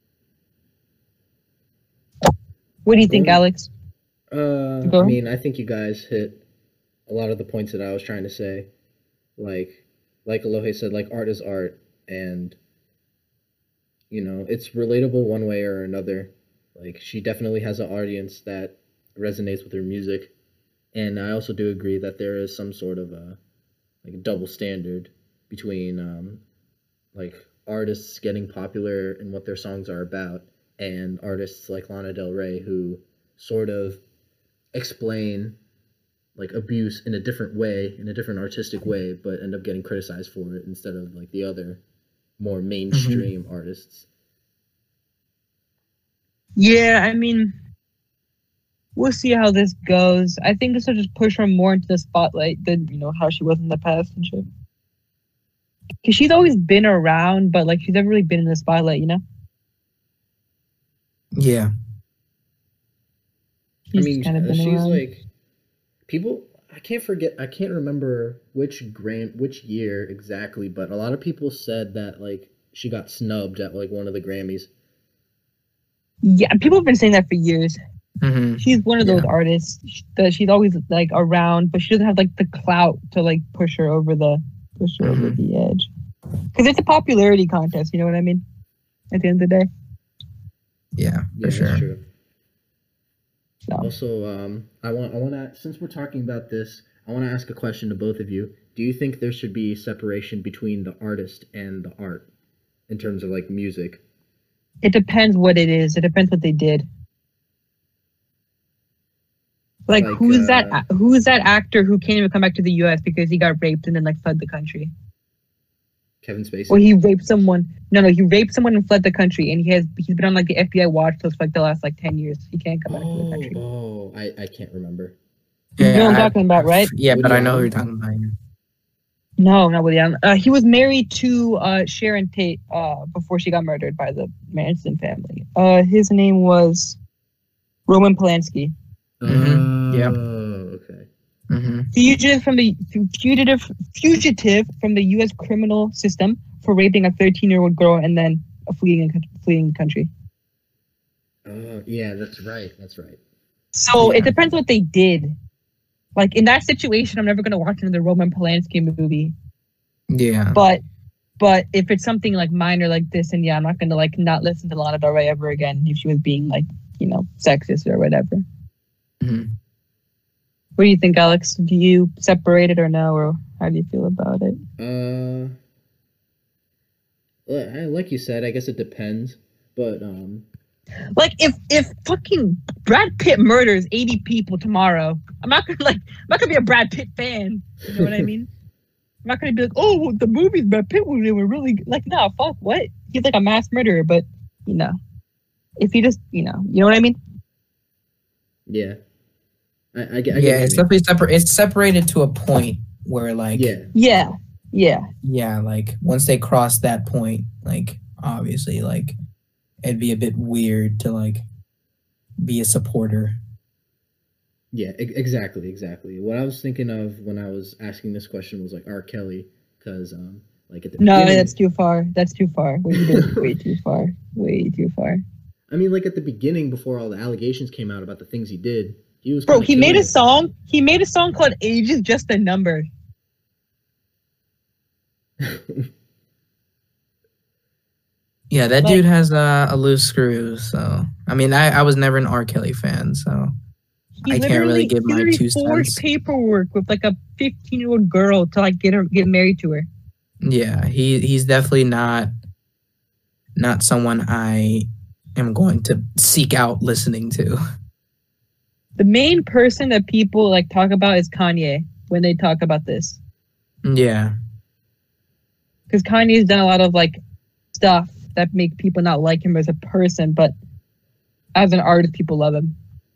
B: What do you think, Alex?
A: I
B: Go ahead.
A: mean, I think you guys hit a lot of the points that I was trying to say. Like Alohe said, like, art is art, and you know, it's relatable one way or another. Like, she definitely has an audience that resonates with her music, and I also do agree that there is some sort of a like double standard between like artists getting popular and what their songs are about, and artists like Lana Del Rey who sort of explain like abuse in a different way, in a different artistic way, but end up getting criticized for it instead of like the other more mainstream artists.
B: Yeah, I mean, we'll see how this goes. I think this will just push her more into the spotlight than, you know, how she was in the past and shit. Because she's always been around, but like she's never really been in the spotlight, you know?
C: Yeah.
A: I mean,
B: kind of been
A: she's
B: around.
A: like people. I can't remember which year exactly, but a lot of people said that like she got snubbed at like one of the Grammys.
B: Yeah, people have been saying that for years.
C: Mm-hmm.
B: She's one of those artists that she's always like around, but she doesn't have like the clout to like push her over the edge. Because it's a popularity contest, you know what I mean? At the end of the day.
C: Yeah, for
A: Yeah,
C: sure.
A: that's true.
B: So.
A: Also, I want to, since we're talking about this, I want to ask a question to both of you. Do you think there should be separation between the artist and the art in terms of like music?
B: It depends what it is. It depends what they did. Like who's that actor who can't even come back to the US because he got raped and then like fled the country?
A: Kevin Spacey?
B: Or he raped someone. No, he raped someone and fled the country, and he's been on like the FBI watch list for like the last like 10 years. He can't come back to the country.
A: Oh, I can't remember.
B: You know what I'm talking about, right?
C: Yeah, but
A: Woody
C: I know who
A: Allen?
C: you're talking about.
B: No, not Woody Allen. He was married to Sharon Tate before she got murdered by the Manson family. His name was Roman Polanski.
C: Mhm. Yep.
A: Oh, okay.
C: Mm-hmm.
B: Fugitive from the U.S. criminal system for raping a 13-year-old girl and then fleeing the country.
A: Yeah, that's right. That's right.
B: So
C: Yeah.
B: it depends what they did. Like in that situation, I'm never gonna watch another Roman Polanski movie.
C: Yeah.
B: But if it's something like minor like this, and yeah, I'm not gonna like not listen to Lana Del Rey ever again if she was being like, you know, sexist or whatever.
C: Mm-hmm.
B: What do you think, Alex? Do you separate it or no, or how do you feel about it?
A: Like you said, I guess it depends. But
B: Like if fucking Brad Pitt murders 80 people tomorrow, I'm not gonna be a Brad Pitt fan. You know what I mean? not gonna be like, oh, the movies Brad Pitt was in were really like, no, fuck, what? He's like a mass murderer, but you know, if you just, you know what I mean?
A: Yeah. I get
C: Yeah,
A: what
C: it's
A: you mean.
C: definitely separate. It's separated to a point where, like,
A: Yeah.
C: yeah, like once they cross that point, like obviously, like it'd be a bit weird to like be a supporter.
A: Yeah, exactly. What I was thinking of when I was asking this question was like R. Kelly, because like at the
B: No,
A: beginning,
B: that's too far. That's too far. What you did, way too far. Way too far.
A: I mean, like at the beginning, before all the allegations came out about the things he did, he was
B: Bro,
A: kinda
B: he made a
A: killing it.
B: song. He made a song called "Age Is Just a Number."
C: Yeah, that
B: Like-
C: dude has a loose screw. So I mean, I was never an R. Kelly fan, so
B: He
C: I can't really give my
B: literally
C: 2
B: forged
C: cents.
B: paperwork with like a 15-year-old girl to like get married to her.
C: Yeah, he's definitely not someone I am going to seek out listening to.
B: The main person that people like talk about is Kanye when they talk about this,
C: Yeah,
B: because Kanye's done a lot of like stuff that make people not like him as a person, but as an artist, people love him.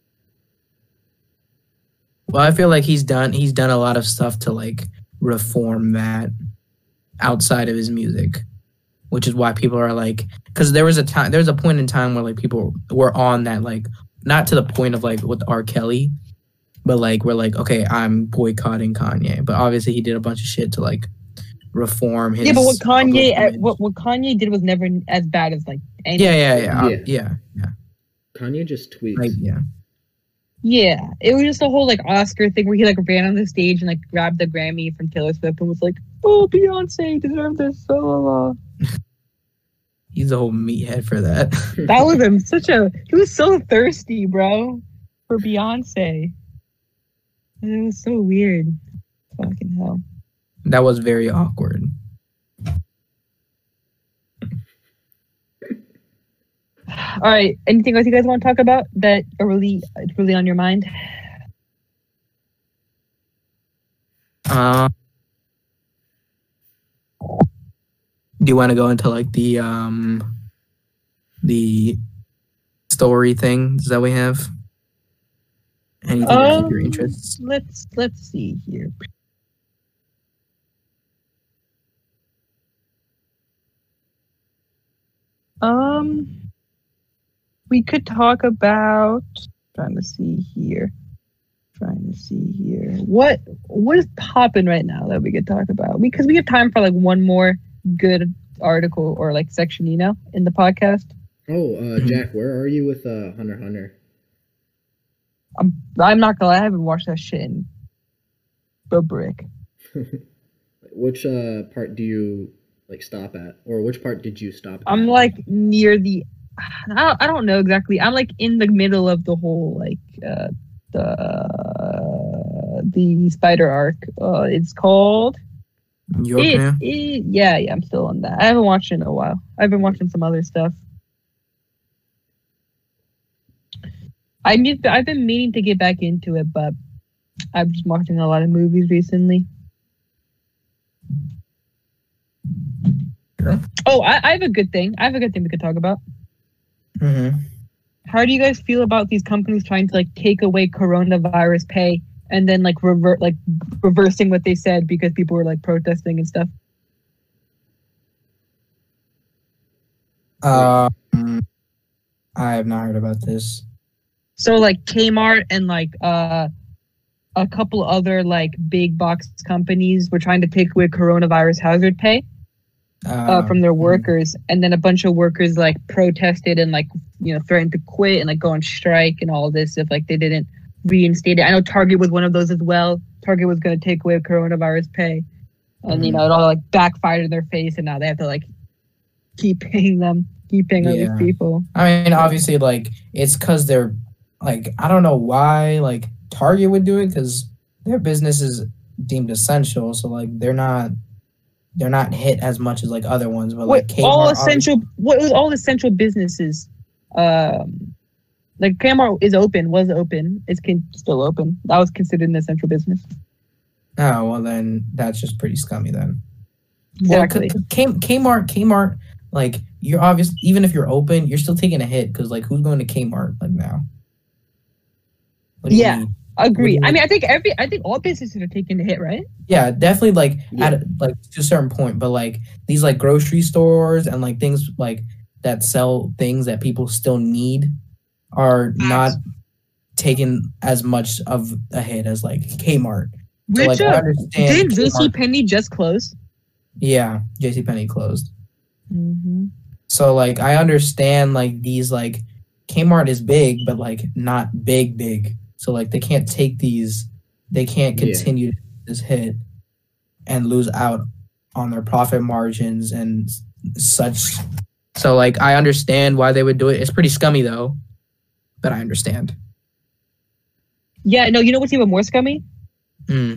C: well, I feel like he's done a lot of stuff to like reform that outside of his music, which is why people are like, because there was a point in time where like people were on that, like not to the point of like with R. Kelly, but like we're like, okay, I'm boycotting Kanye, but obviously he did a bunch of shit to like reform his.
B: Yeah, but what
C: public image.
B: what Kanye did was never as bad as like any.
C: Yeah.
A: Kanye just tweets.
C: Like, yeah.
B: Yeah, it was just a whole like Oscar thing where he like ran on the stage and like grabbed the Grammy from Taylor Swift and was like, "Oh, Beyonce deserved this." Blah, blah, blah.
C: He's a whole meathead for that.
B: That was him. He was so thirsty, bro, for Beyonce. It was so weird. Fucking hell.
C: That was very awkward.
B: All right. Anything else you guys want to talk about that are really on your mind?
C: Do you want to go into like the story things that we have? Anything that pique your interests?
B: Let's see here. We could talk about trying to see here. What is popping right now that we could talk about? Because we have time for like one more good article or like section, in the podcast.
A: Oh, Jack, where are you with Hunter x Hunter?
B: I'm not gonna lie, I haven't watched that shit in a brick.
A: Which part do you like stop at, or which part did you stop at?
B: I'm like near the. I don't know exactly. I'm like in the middle of the whole like the spider arc. It's called.
C: York,
B: yeah, I'm still on that. I haven't watched it in a while. I've been watching some other stuff. I've been meaning to get back into it, but I've just watching a lot of movies recently.
C: Sure.
B: Oh, I have a good thing. I have a good thing we could talk about.
C: Mm-hmm.
B: How do you guys feel about these companies trying to like take away coronavirus pay and then like reversing what they said because people were like protesting and stuff?
C: I have not heard about this.
B: So like Kmart and like a couple other like big box companies were trying to take away coronavirus hazard pay from their workers, and then a bunch of workers like protested and like threatened to quit and like go on strike and all this if like they didn't reinstate it. I know Target was one of those as well. Target was going to take away coronavirus pay, and it all like backfired in their face, and now they have to like keep paying all these people.
C: I mean, obviously, like it's because they're like, I don't know why like Target would do it, because their business is deemed essential, so like they're not hit as much as like other ones. But like Kmart,
B: all essential businesses, like Kmart was open, it's still open. That was considered an essential business.
C: Oh well, then that's just pretty scummy then.
B: Exactly.
C: Well, Kmart, like you're obvious. Even if you're open, you're still taking a hit because like who's going to Kmart like now? What do you
B: Yeah.
C: mean?
B: Agree.
C: What
B: I
C: do
B: mean, I think all businesses are taking the hit, right?
C: Yeah, definitely. Like
A: Yeah.
C: at like to a certain point, but like these like grocery stores and like things like that sell things that people still need are not taking as much of a hit as like Kmart. So
B: Which
C: like I understand.
B: didn't JC Penney just close?
C: Yeah, JCPenney closed.
B: Mm-hmm.
C: So like I understand like these like Kmart is big, but like not big. So like they can't take these, they can't
A: Yeah.
C: continue this hit and lose out on their profit margins and such. So like I understand why they would do it. It's pretty scummy though, but I understand.
B: Yeah, no, you know what's even more scummy?
C: Mm.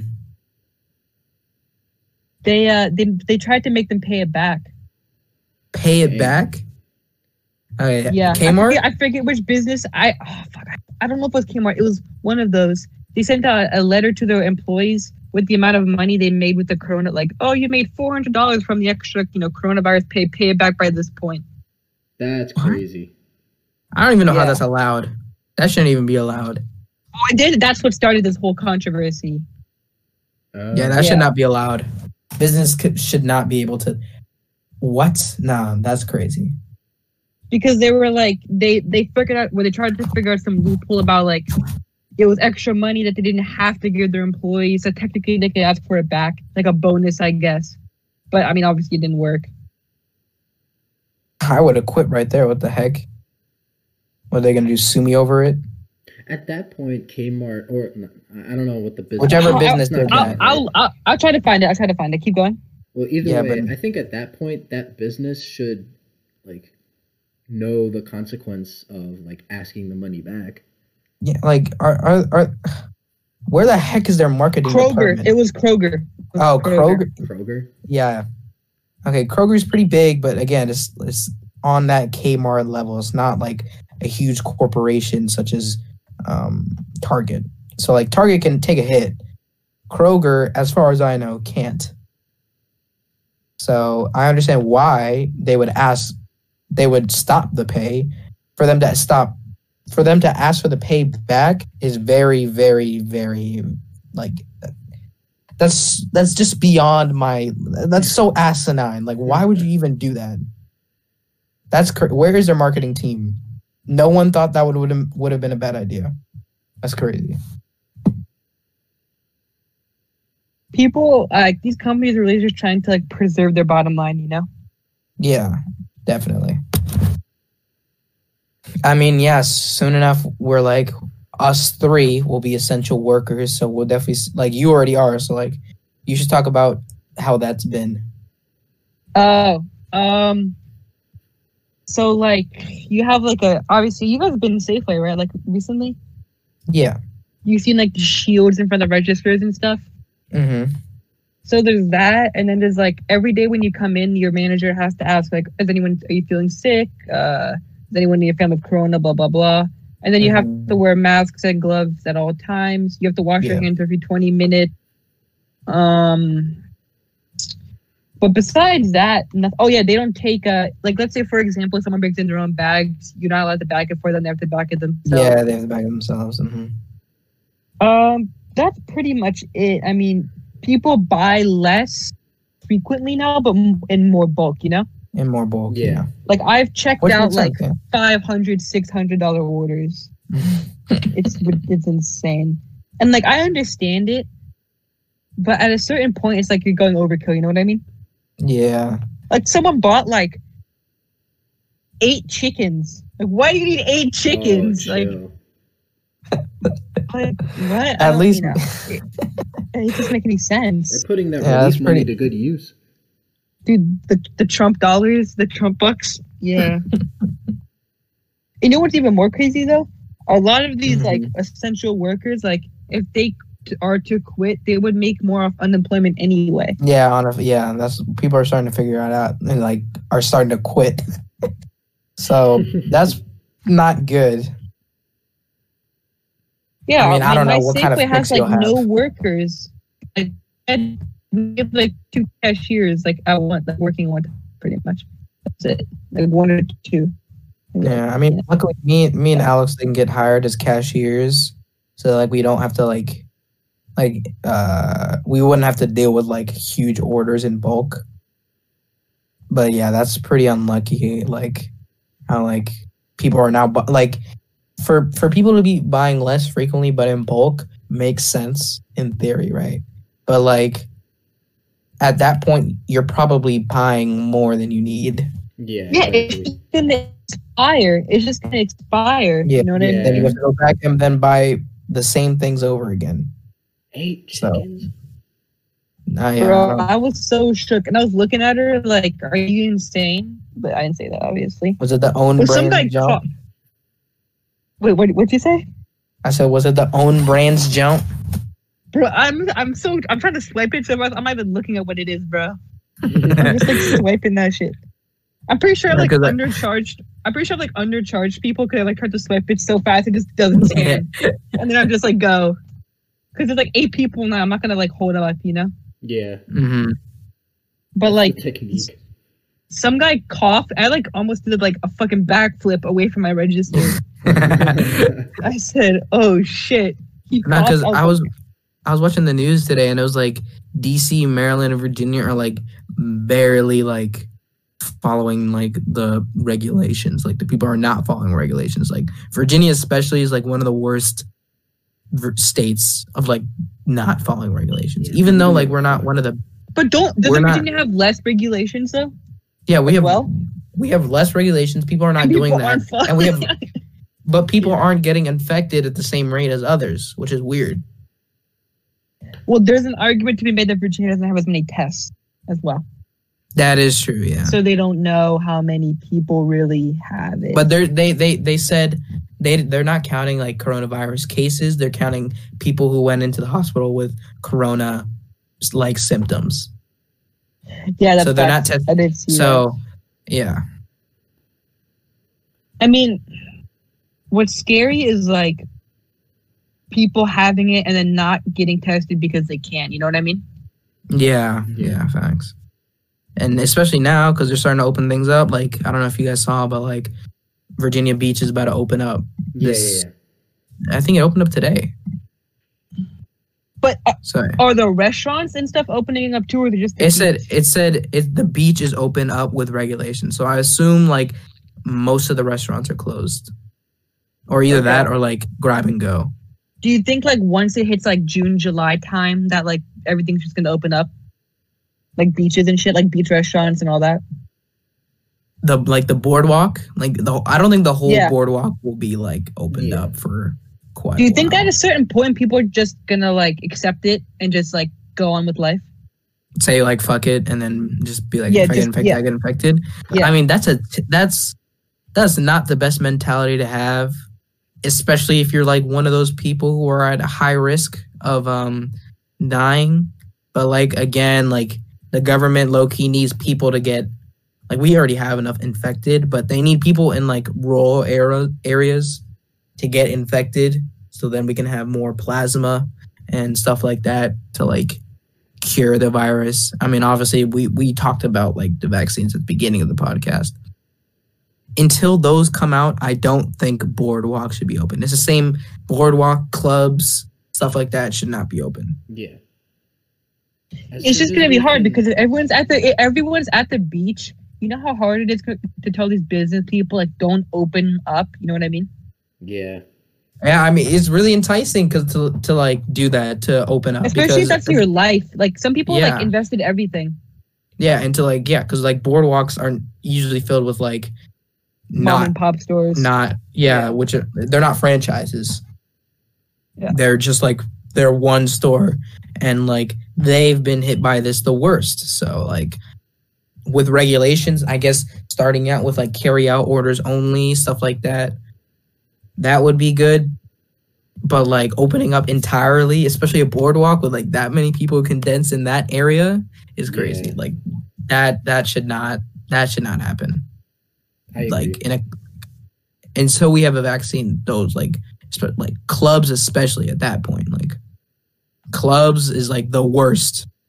B: They tried to make them pay it back.
C: Pay it
A: Dang.
C: back. Okay,
B: Yeah,
C: Kmart.
B: I forget which business. I don't know if it was Kmart. It was one of those. They sent out a letter to their employees with the amount of money they made with the corona. Like, oh, you made $400 from the extra, coronavirus pay. Pay it back by this point.
A: That's crazy.
C: I don't even know how
B: Yeah.
C: that's allowed. That shouldn't even be allowed.
B: Well, it did. That's what started this whole controversy.
C: Yeah, that
B: Yeah.
C: should not be allowed. Business should not be able to. What? Nah, that's crazy.
B: Because they were like they figured out, they tried to figure out some loophole about like it was extra money that they didn't have to give their employees, so technically they could ask for it back, like a bonus, I guess. But I mean, obviously it didn't work.
C: I would have quit right there. What the heck? What are they gonna do? Sue me over it?
A: At that point, Kmart or no, I don't know what the business.
C: Whichever
B: I'll-
C: business did
A: I'll-
C: that.
B: I'll try to find it. I'll try to find it. Keep going.
A: Well, either
C: Yeah,
A: way,
C: but-
A: I think at that point, that business should like know the consequence of like asking the money back.
C: Yeah, like are where the heck is their marketing
B: Kroger.
C: department?
B: It was Kroger.
C: Oh, Kroger.
A: Kroger.
C: Yeah. Okay, Kroger's pretty big, but again, it's on that Kmart level. It's not like a huge corporation such as Target. So like Target can take a hit. Kroger, as far as I know, can't. So I understand why they would stop the pay. For them to ask for the pay back is very, very, very like that's just beyond my. That's so asinine. Like, why would you even do that? Where is their marketing team? No one thought that would have been a bad idea. That's crazy.
B: People like these companies are really just trying to like preserve their bottom line, you know?
C: Yeah, definitely. I mean, yes, soon enough, we're like, us three will be essential workers. So we'll definitely, like, you already are. So, like, you should talk about how that's been.
B: Oh, so like you have like obviously you guys have been in Safeway, right? Like recently?
C: Yeah.
B: You've seen like the shields in front of registers and stuff.
C: Mm-hmm.
B: So there's that, and then there's like every day when you come in, your manager has to ask like, are you feeling sick? Is anyone in your family with corona? Blah blah blah. And then you have to wear masks and gloves at all times. You have to wash your hands every 20 minutes. But besides that, oh yeah, they don't take like let's say for example, if someone brings in their own bags, you're not allowed to bag it for them. They have to bag it themselves.
C: Yeah, they have to bag it themselves. Mm-hmm.
B: That's pretty much it. I mean, people buy less frequently now, but in more bulk, you know?
C: In more bulk,
A: Yeah.
B: Like I've checked
C: Which
B: out
C: makes
B: like
C: sense,
B: $500, $600 orders. It's insane. And like I understand it, but at a certain point it's like you're going overkill, you know what I mean?
C: Yeah.
B: Like someone bought like 8 chickens. Like why do you need 8 chickens?
A: Oh,
B: like
A: chill.
B: what?
C: At least,
B: you know, it doesn't make any sense.
A: They're putting that
C: Yeah,
A: relief
C: that's
A: money
C: pretty-
A: to good use.
B: Dude, the Trump dollars, the Trump bucks. Yeah. You know what's even more crazy though? A lot of these like essential workers, like if they are to quit, they would make more off unemployment anyway.
C: yeah, that's people are starting to figure it out and like are starting to quit. So that's not good.
B: Yeah,
C: I mean, I don't know
B: my
C: what kind of
B: Safeway has
C: fix you'll
B: like no
C: have.
B: workers. Like we have like 2 cashiers like at one, like working one, pretty much. That's it. Like 1 or 2.
C: Yeah, I mean, luckily me and Alex didn't get hired as cashiers, so like we don't have to we wouldn't have to deal with like huge orders in bulk. But yeah, that's pretty unlucky. Like how like people are now like for people to be buying less frequently but in bulk makes sense in theory, right? But like at that point, you're probably buying more than you need.
A: Yeah.
B: Yeah,
A: exactly.
B: it's gonna expire. It's just gonna expire.
C: Yeah,
B: You know what I
A: yeah.
B: mean?
C: Then you have to go back and then buy the same things over again.
A: 8
C: So-
A: chickens.
C: Yeah, I
B: Bro,
C: don't know.
B: I was so shook, and I was looking at her like, "Are you insane?" But I didn't say that, obviously.
C: Was it the own
B: But some guy
C: brand jump?
B: caught. Wait, what'd you say?
C: I said, was it the own brands jump?
B: Bro, I'm trying to swipe it, so I'm not even looking at what it is, bro. I'm just like swiping that shit. I'm pretty sure I like
C: Because I-
B: undercharged. I'm pretty sure I've like undercharged people because I like tried to swipe it so fast it just doesn't scan, and then I'm just like go, because there's like 8 people now. I'm not gonna like hold up, you know.
A: Yeah.
C: Mm-hmm.
B: But like
A: Technique.
B: some guy coughed. I like almost did like a fucking backflip away from my register. I said, "Oh shit!" He
C: Not because
B: coughed.
C: I was watching the news today and it was like DC, Maryland, and Virginia are like barely like following like the regulations. Like the people are not following regulations. Like Virginia especially is like one of the worst states of like not following regulations.
A: Yeah.
C: Even though like we're not one of the
B: But
C: we're
B: doesn't
C: not-
B: Virginia have less regulations though?
C: yeah we have
B: Well,
C: we have less regulations. People are not
B: and
C: doing
B: people
C: that,
B: aren't following-
C: and we have but people aren't getting infected at the same rate as others, which is weird.
B: Well, there's an argument to be made that Virginia doesn't have as many tests as well,
C: That is true, yeah.
B: so they don't know how many people really have it.
C: But they said they're not counting like coronavirus cases. They're counting people who went into the hospital with corona like symptoms.
B: yeah, that's
C: so they're not
B: facts.
C: testing.
B: I did see that.
C: So yeah,
B: I mean, what's scary is like people having it and then not getting tested because they can't. You know what I mean?
C: yeah, facts. And especially now because they're starting to open things up. Like I don't know if you guys saw, but like Virginia Beach is about to open up.
A: Yeah,
C: This-
A: yeah.
C: I think it opened up today.
B: But
C: Sorry.
B: are the restaurants and stuff opening up too, or they just?
C: It said the beach is open up with regulations. So I assume like most of the restaurants are closed, or either
B: Okay.
C: that or like grab and go.
B: Do you think like once it hits like June, July time that like everything's just gonna open up, like beaches and shit, like beach restaurants and all that?
C: The boardwalk, I don't think the whole
B: Yeah.
C: boardwalk will be like opened
A: Yeah.
C: up for quite.
B: Do you
C: a
B: think
C: while.
B: at a certain point people are just gonna like accept it and just like go on with life?
C: say like fuck it and then just be like
B: Yeah,
C: if I get
B: just-
C: infected,
B: yeah.
C: I get infected?
B: Yeah.
C: I mean that's not the best mentality to have, especially if you're like one of those people who are at a high risk of dying. But like again, like the government low key needs people to get like we already have enough infected, but they need people in like rural areas to get infected so then we can have more plasma and stuff like that to like cure the virus. I mean, obviously we talked about like the vaccines at the beginning of the podcast. Until those come out, I don't think boardwalk should be open. It's the same boardwalk clubs, stuff like that should not be open.
A: Yeah.
B: It's just gonna be hard because if everyone's at the beach. You know how hard it is to tell these business people like don't open up. You know what I mean?
A: Yeah.
C: Yeah, I mean it's really enticing because to like do that to open up,
B: Especially if that's your life. Like some people
C: Yeah.
B: like invested everything.
C: yeah, and to like because like boardwalks aren't usually filled with like
B: Mom and pop stores.
C: which they're not franchises.
B: Yeah.
C: They're just like they're one store, and like they've been hit by this the worst. So like with regulations, I guess starting out with like carry out orders only, stuff like that, that would be good. But like opening up entirely, especially a boardwalk with like that many people condensed in that area is crazy.
A: Yeah.
C: Like that should not happen.
A: I agree.
C: Like and so we have a vaccine, those like clubs, especially at that point, like clubs is like the worst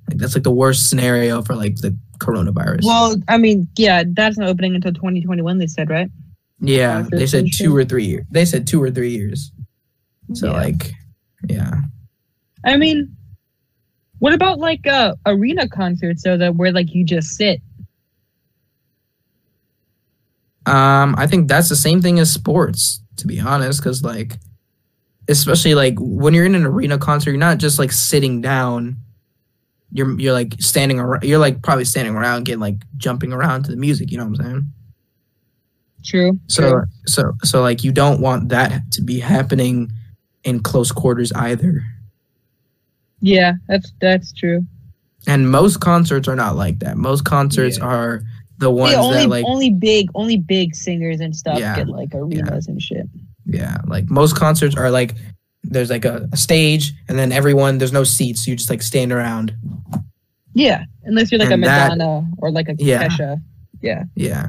C: Like that's like the worst scenario for like the coronavirus.
B: Well, I mean, yeah, that's not opening until 2021. They said, right?
C: Yeah, they said
B: First
C: 2 or 3 years. They said 2 or 3 years. So
B: Yeah.
C: like, yeah.
B: I mean, what about like arena concerts though, that where like you just sit?
C: I think that's the same thing as sports, to be honest, because like, especially like when you're in an arena concert, you're not just like sitting down. You're like standing around. You're like probably standing around, getting like jumping around to the music. You know what I'm saying?
B: True.
C: So like you don't want that to be happening in close quarters either.
B: Yeah, that's true.
C: And most concerts are not like that. Most concerts
A: Yeah.
C: are the ones
B: Yeah, only
C: that like
B: only big singers and stuff
C: Yeah.
B: get like arenas and shit.
C: yeah, like most concerts are like there's like a stage and then everyone there's no seats, so you just like stand around.
B: Yeah, unless you're like
C: And
B: a
C: that-
B: Madonna or like a
C: Yeah.
B: Kesha. Yeah.
C: Yeah.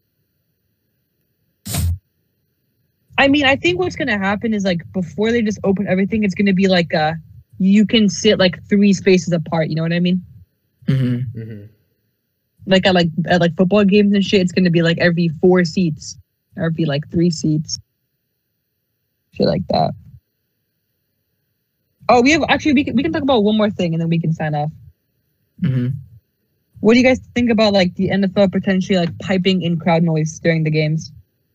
B: I mean, I think what's gonna happen is like before they just open everything, it's gonna be like you can sit like 3 spaces apart. You know what I mean?
C: Mm-hmm.
A: Mm-hmm.
B: Like at football games and shit, it's gonna be like every 4 seats, or every like 3 seats, shit like that. Oh, we can talk about one more thing and then we can sign off.
C: Mm-hmm.
B: What do you guys think about like the NFL potentially like piping in crowd noise during the games?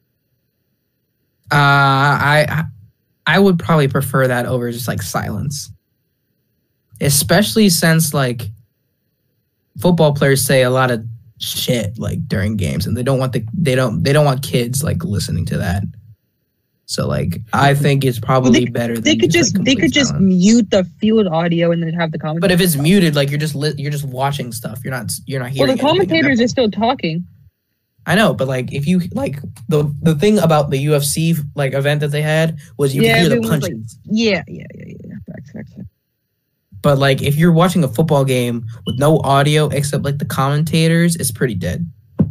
C: I would probably prefer that over just like silence, especially since like football players say a lot of shit like during games, and they don't want kids like listening to that. So like I think it's probably better. Than
B: They could
C: just
B: just
C: silence.
B: mute the field audio and then have the commentators.
C: But if it's muted, like you're just watching stuff. You're not hearing.
B: well, the
C: anything.
B: commentators are still talking.
C: I know, but like if you like the thing about the UFC like event that they had was you could hear the
B: everyone's
C: punches.
B: like, yeah. Facts.
C: But like if you're watching a football game with no audio except like the commentators, it's pretty dead.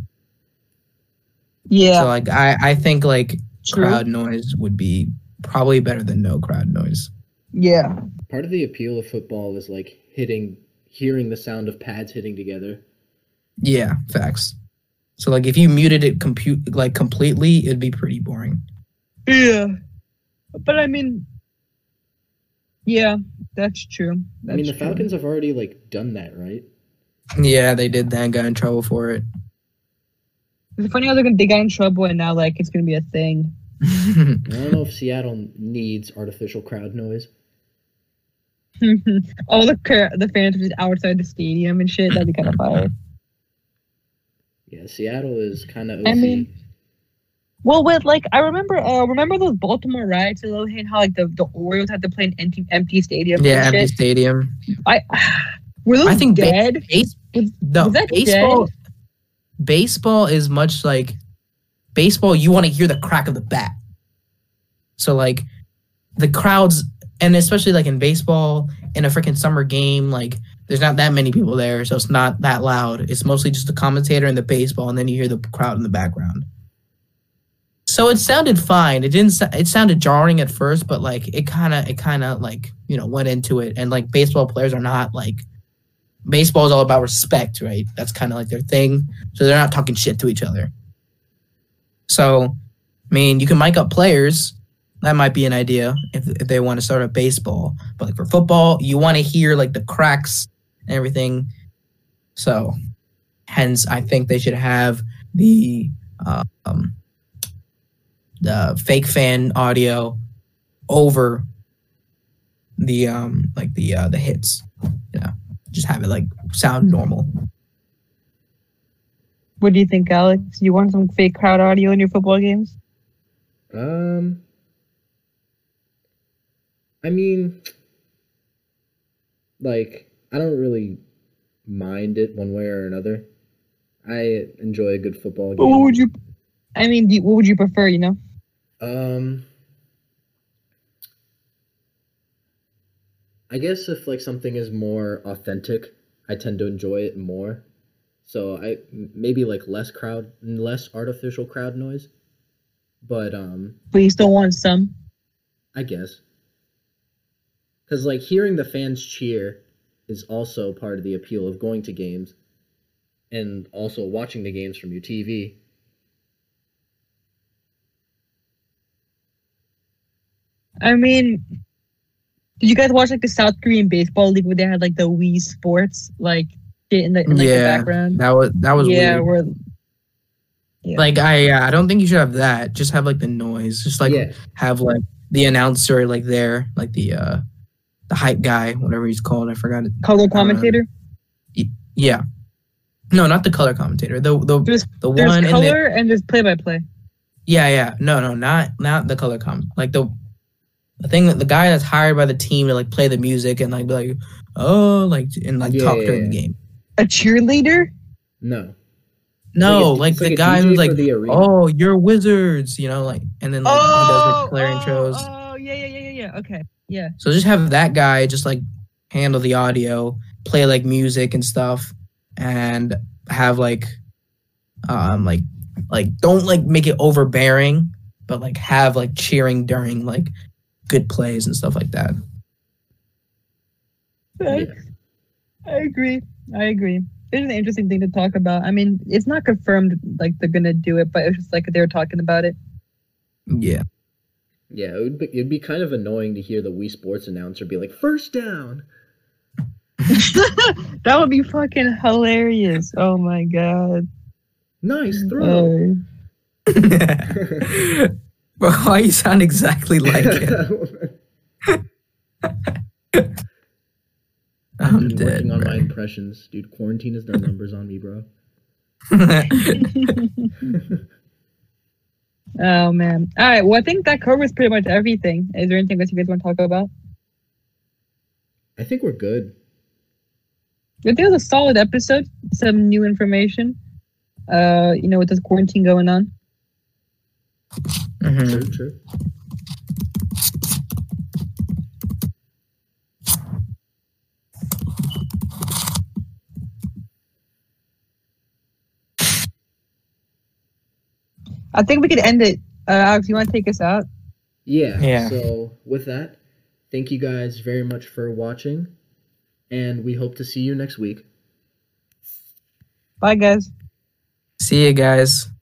B: Yeah,
C: So like I think like
B: true.
C: crowd noise would be probably better than no crowd noise.
B: Yeah,
A: Part of the appeal of football is like hearing the sound of pads hitting together.
C: Yeah, facts. So like if you muted it completely, it'd be pretty boring.
B: yeah. But I mean, yeah, that's true.
A: I mean, the
B: That's true.
A: Falcons have already like done that, right?
C: Yeah, they did that and got in trouble for it.
B: It's funny how they got in trouble and now like it's gonna be a thing.
A: I don't know if Seattle needs artificial crowd noise.
B: All the fans just outside the stadium and shit. That'd be kind of fire.
A: Yeah, Seattle is kind of OC.
B: I mean, well, with like I remember those Baltimore riots in Lohan, how like the Orioles had to play in empty stadium.
C: Yeah,
B: and
C: empty
B: shit.
C: stadium.
B: Were those
C: I think
B: dead?
C: No,
B: was that
C: baseball.
B: dead?
C: Baseball is much like baseball. You want to hear the crack of the bat. So like the crowds, and especially like in baseball, in a freaking summer game, like there's not that many people there, so it's not that loud. It's mostly just the commentator and the baseball, and then you hear the crowd in the background. So it sounded fine. It sounded jarring at first, but like it kind of like went into it. And like baseball players are not like baseball is all about respect, right? That's kind of like their thing. So they're not talking shit to each other. So, I mean, you can mic up players. That might be an idea if they want to start a baseball. But like for football, you want to hear like the cracks and everything. So, hence, I think they should have the fake fan audio over the the hits. Just have it like sound normal.
B: What do you think, Alex? You want some fake crowd audio in your football games?
A: I mean, like, I don't really mind it one way or another. I enjoy a good football game.
B: But what would you? I mean, what would you prefer?
A: I guess if like something is more authentic, I tend to enjoy it more. So I maybe like less artificial crowd noise. But
B: But you still want some?
A: I guess. Cuz like hearing the fans cheer is also part of the appeal of going to games and also watching the games from your TV.
B: I mean, did you guys watch like the South Korean baseball league where they had like the Wii Sports like shit in the background?
C: that was
B: Yeah,
C: weird.
B: where yeah.
C: Like I don't think you should have that. Just have like the noise. Just like
A: Yeah.
C: have like the announcer like there, like the hype guy, whatever he's called. I forgot it.
B: color commentator.
C: Yeah. No, not the color commentator. The
B: There's
C: one
B: there's
C: in the,
B: color and there's play by play.
C: yeah. No, not the color like the thing that the guy that's hired by the team to like play the music and like be like, oh, like and like talk during the game.
B: A cheerleader?
A: No.
C: No,
A: It's
C: like the
A: a
C: guy
A: DJ
C: who's like,
A: for the arena.
C: oh, you're wizards, you know, like, and then like he does the Claire intros.
B: Oh, yeah. Okay, yeah.
C: So just have that guy just like handle the audio, play like music and stuff, and have like don't like make it overbearing, but like have like cheering during like good plays and stuff like that.
A: Yeah.
B: I agree. It's an interesting thing to talk about. I mean, it's not confirmed like they're gonna do it, but it's just like they were talking about it.
C: Yeah.
A: Yeah, it'd be kind of annoying to hear the Wii Sports announcer be like, "First down."
B: That would be fucking hilarious. Oh my god.
A: Nice throw.
C: Bro, why you sound exactly like it? I'm
A: I've been
C: dead.
A: working on
C: Bro.
A: my impressions, dude. Quarantine has done numbers on me, bro.
B: Oh man. All right. Well, I think that covers pretty much everything. Is there anything else you guys want to talk about?
A: I think we're good.
B: I think it was a solid episode. Some new information. With this quarantine going on.
C: Mhm.
A: True.
B: I think we could end it. Alex, you want to take us out?
A: Yeah. So with that, thank you guys very much for watching, and we hope to see you next week.
B: Bye, guys.
C: See you guys.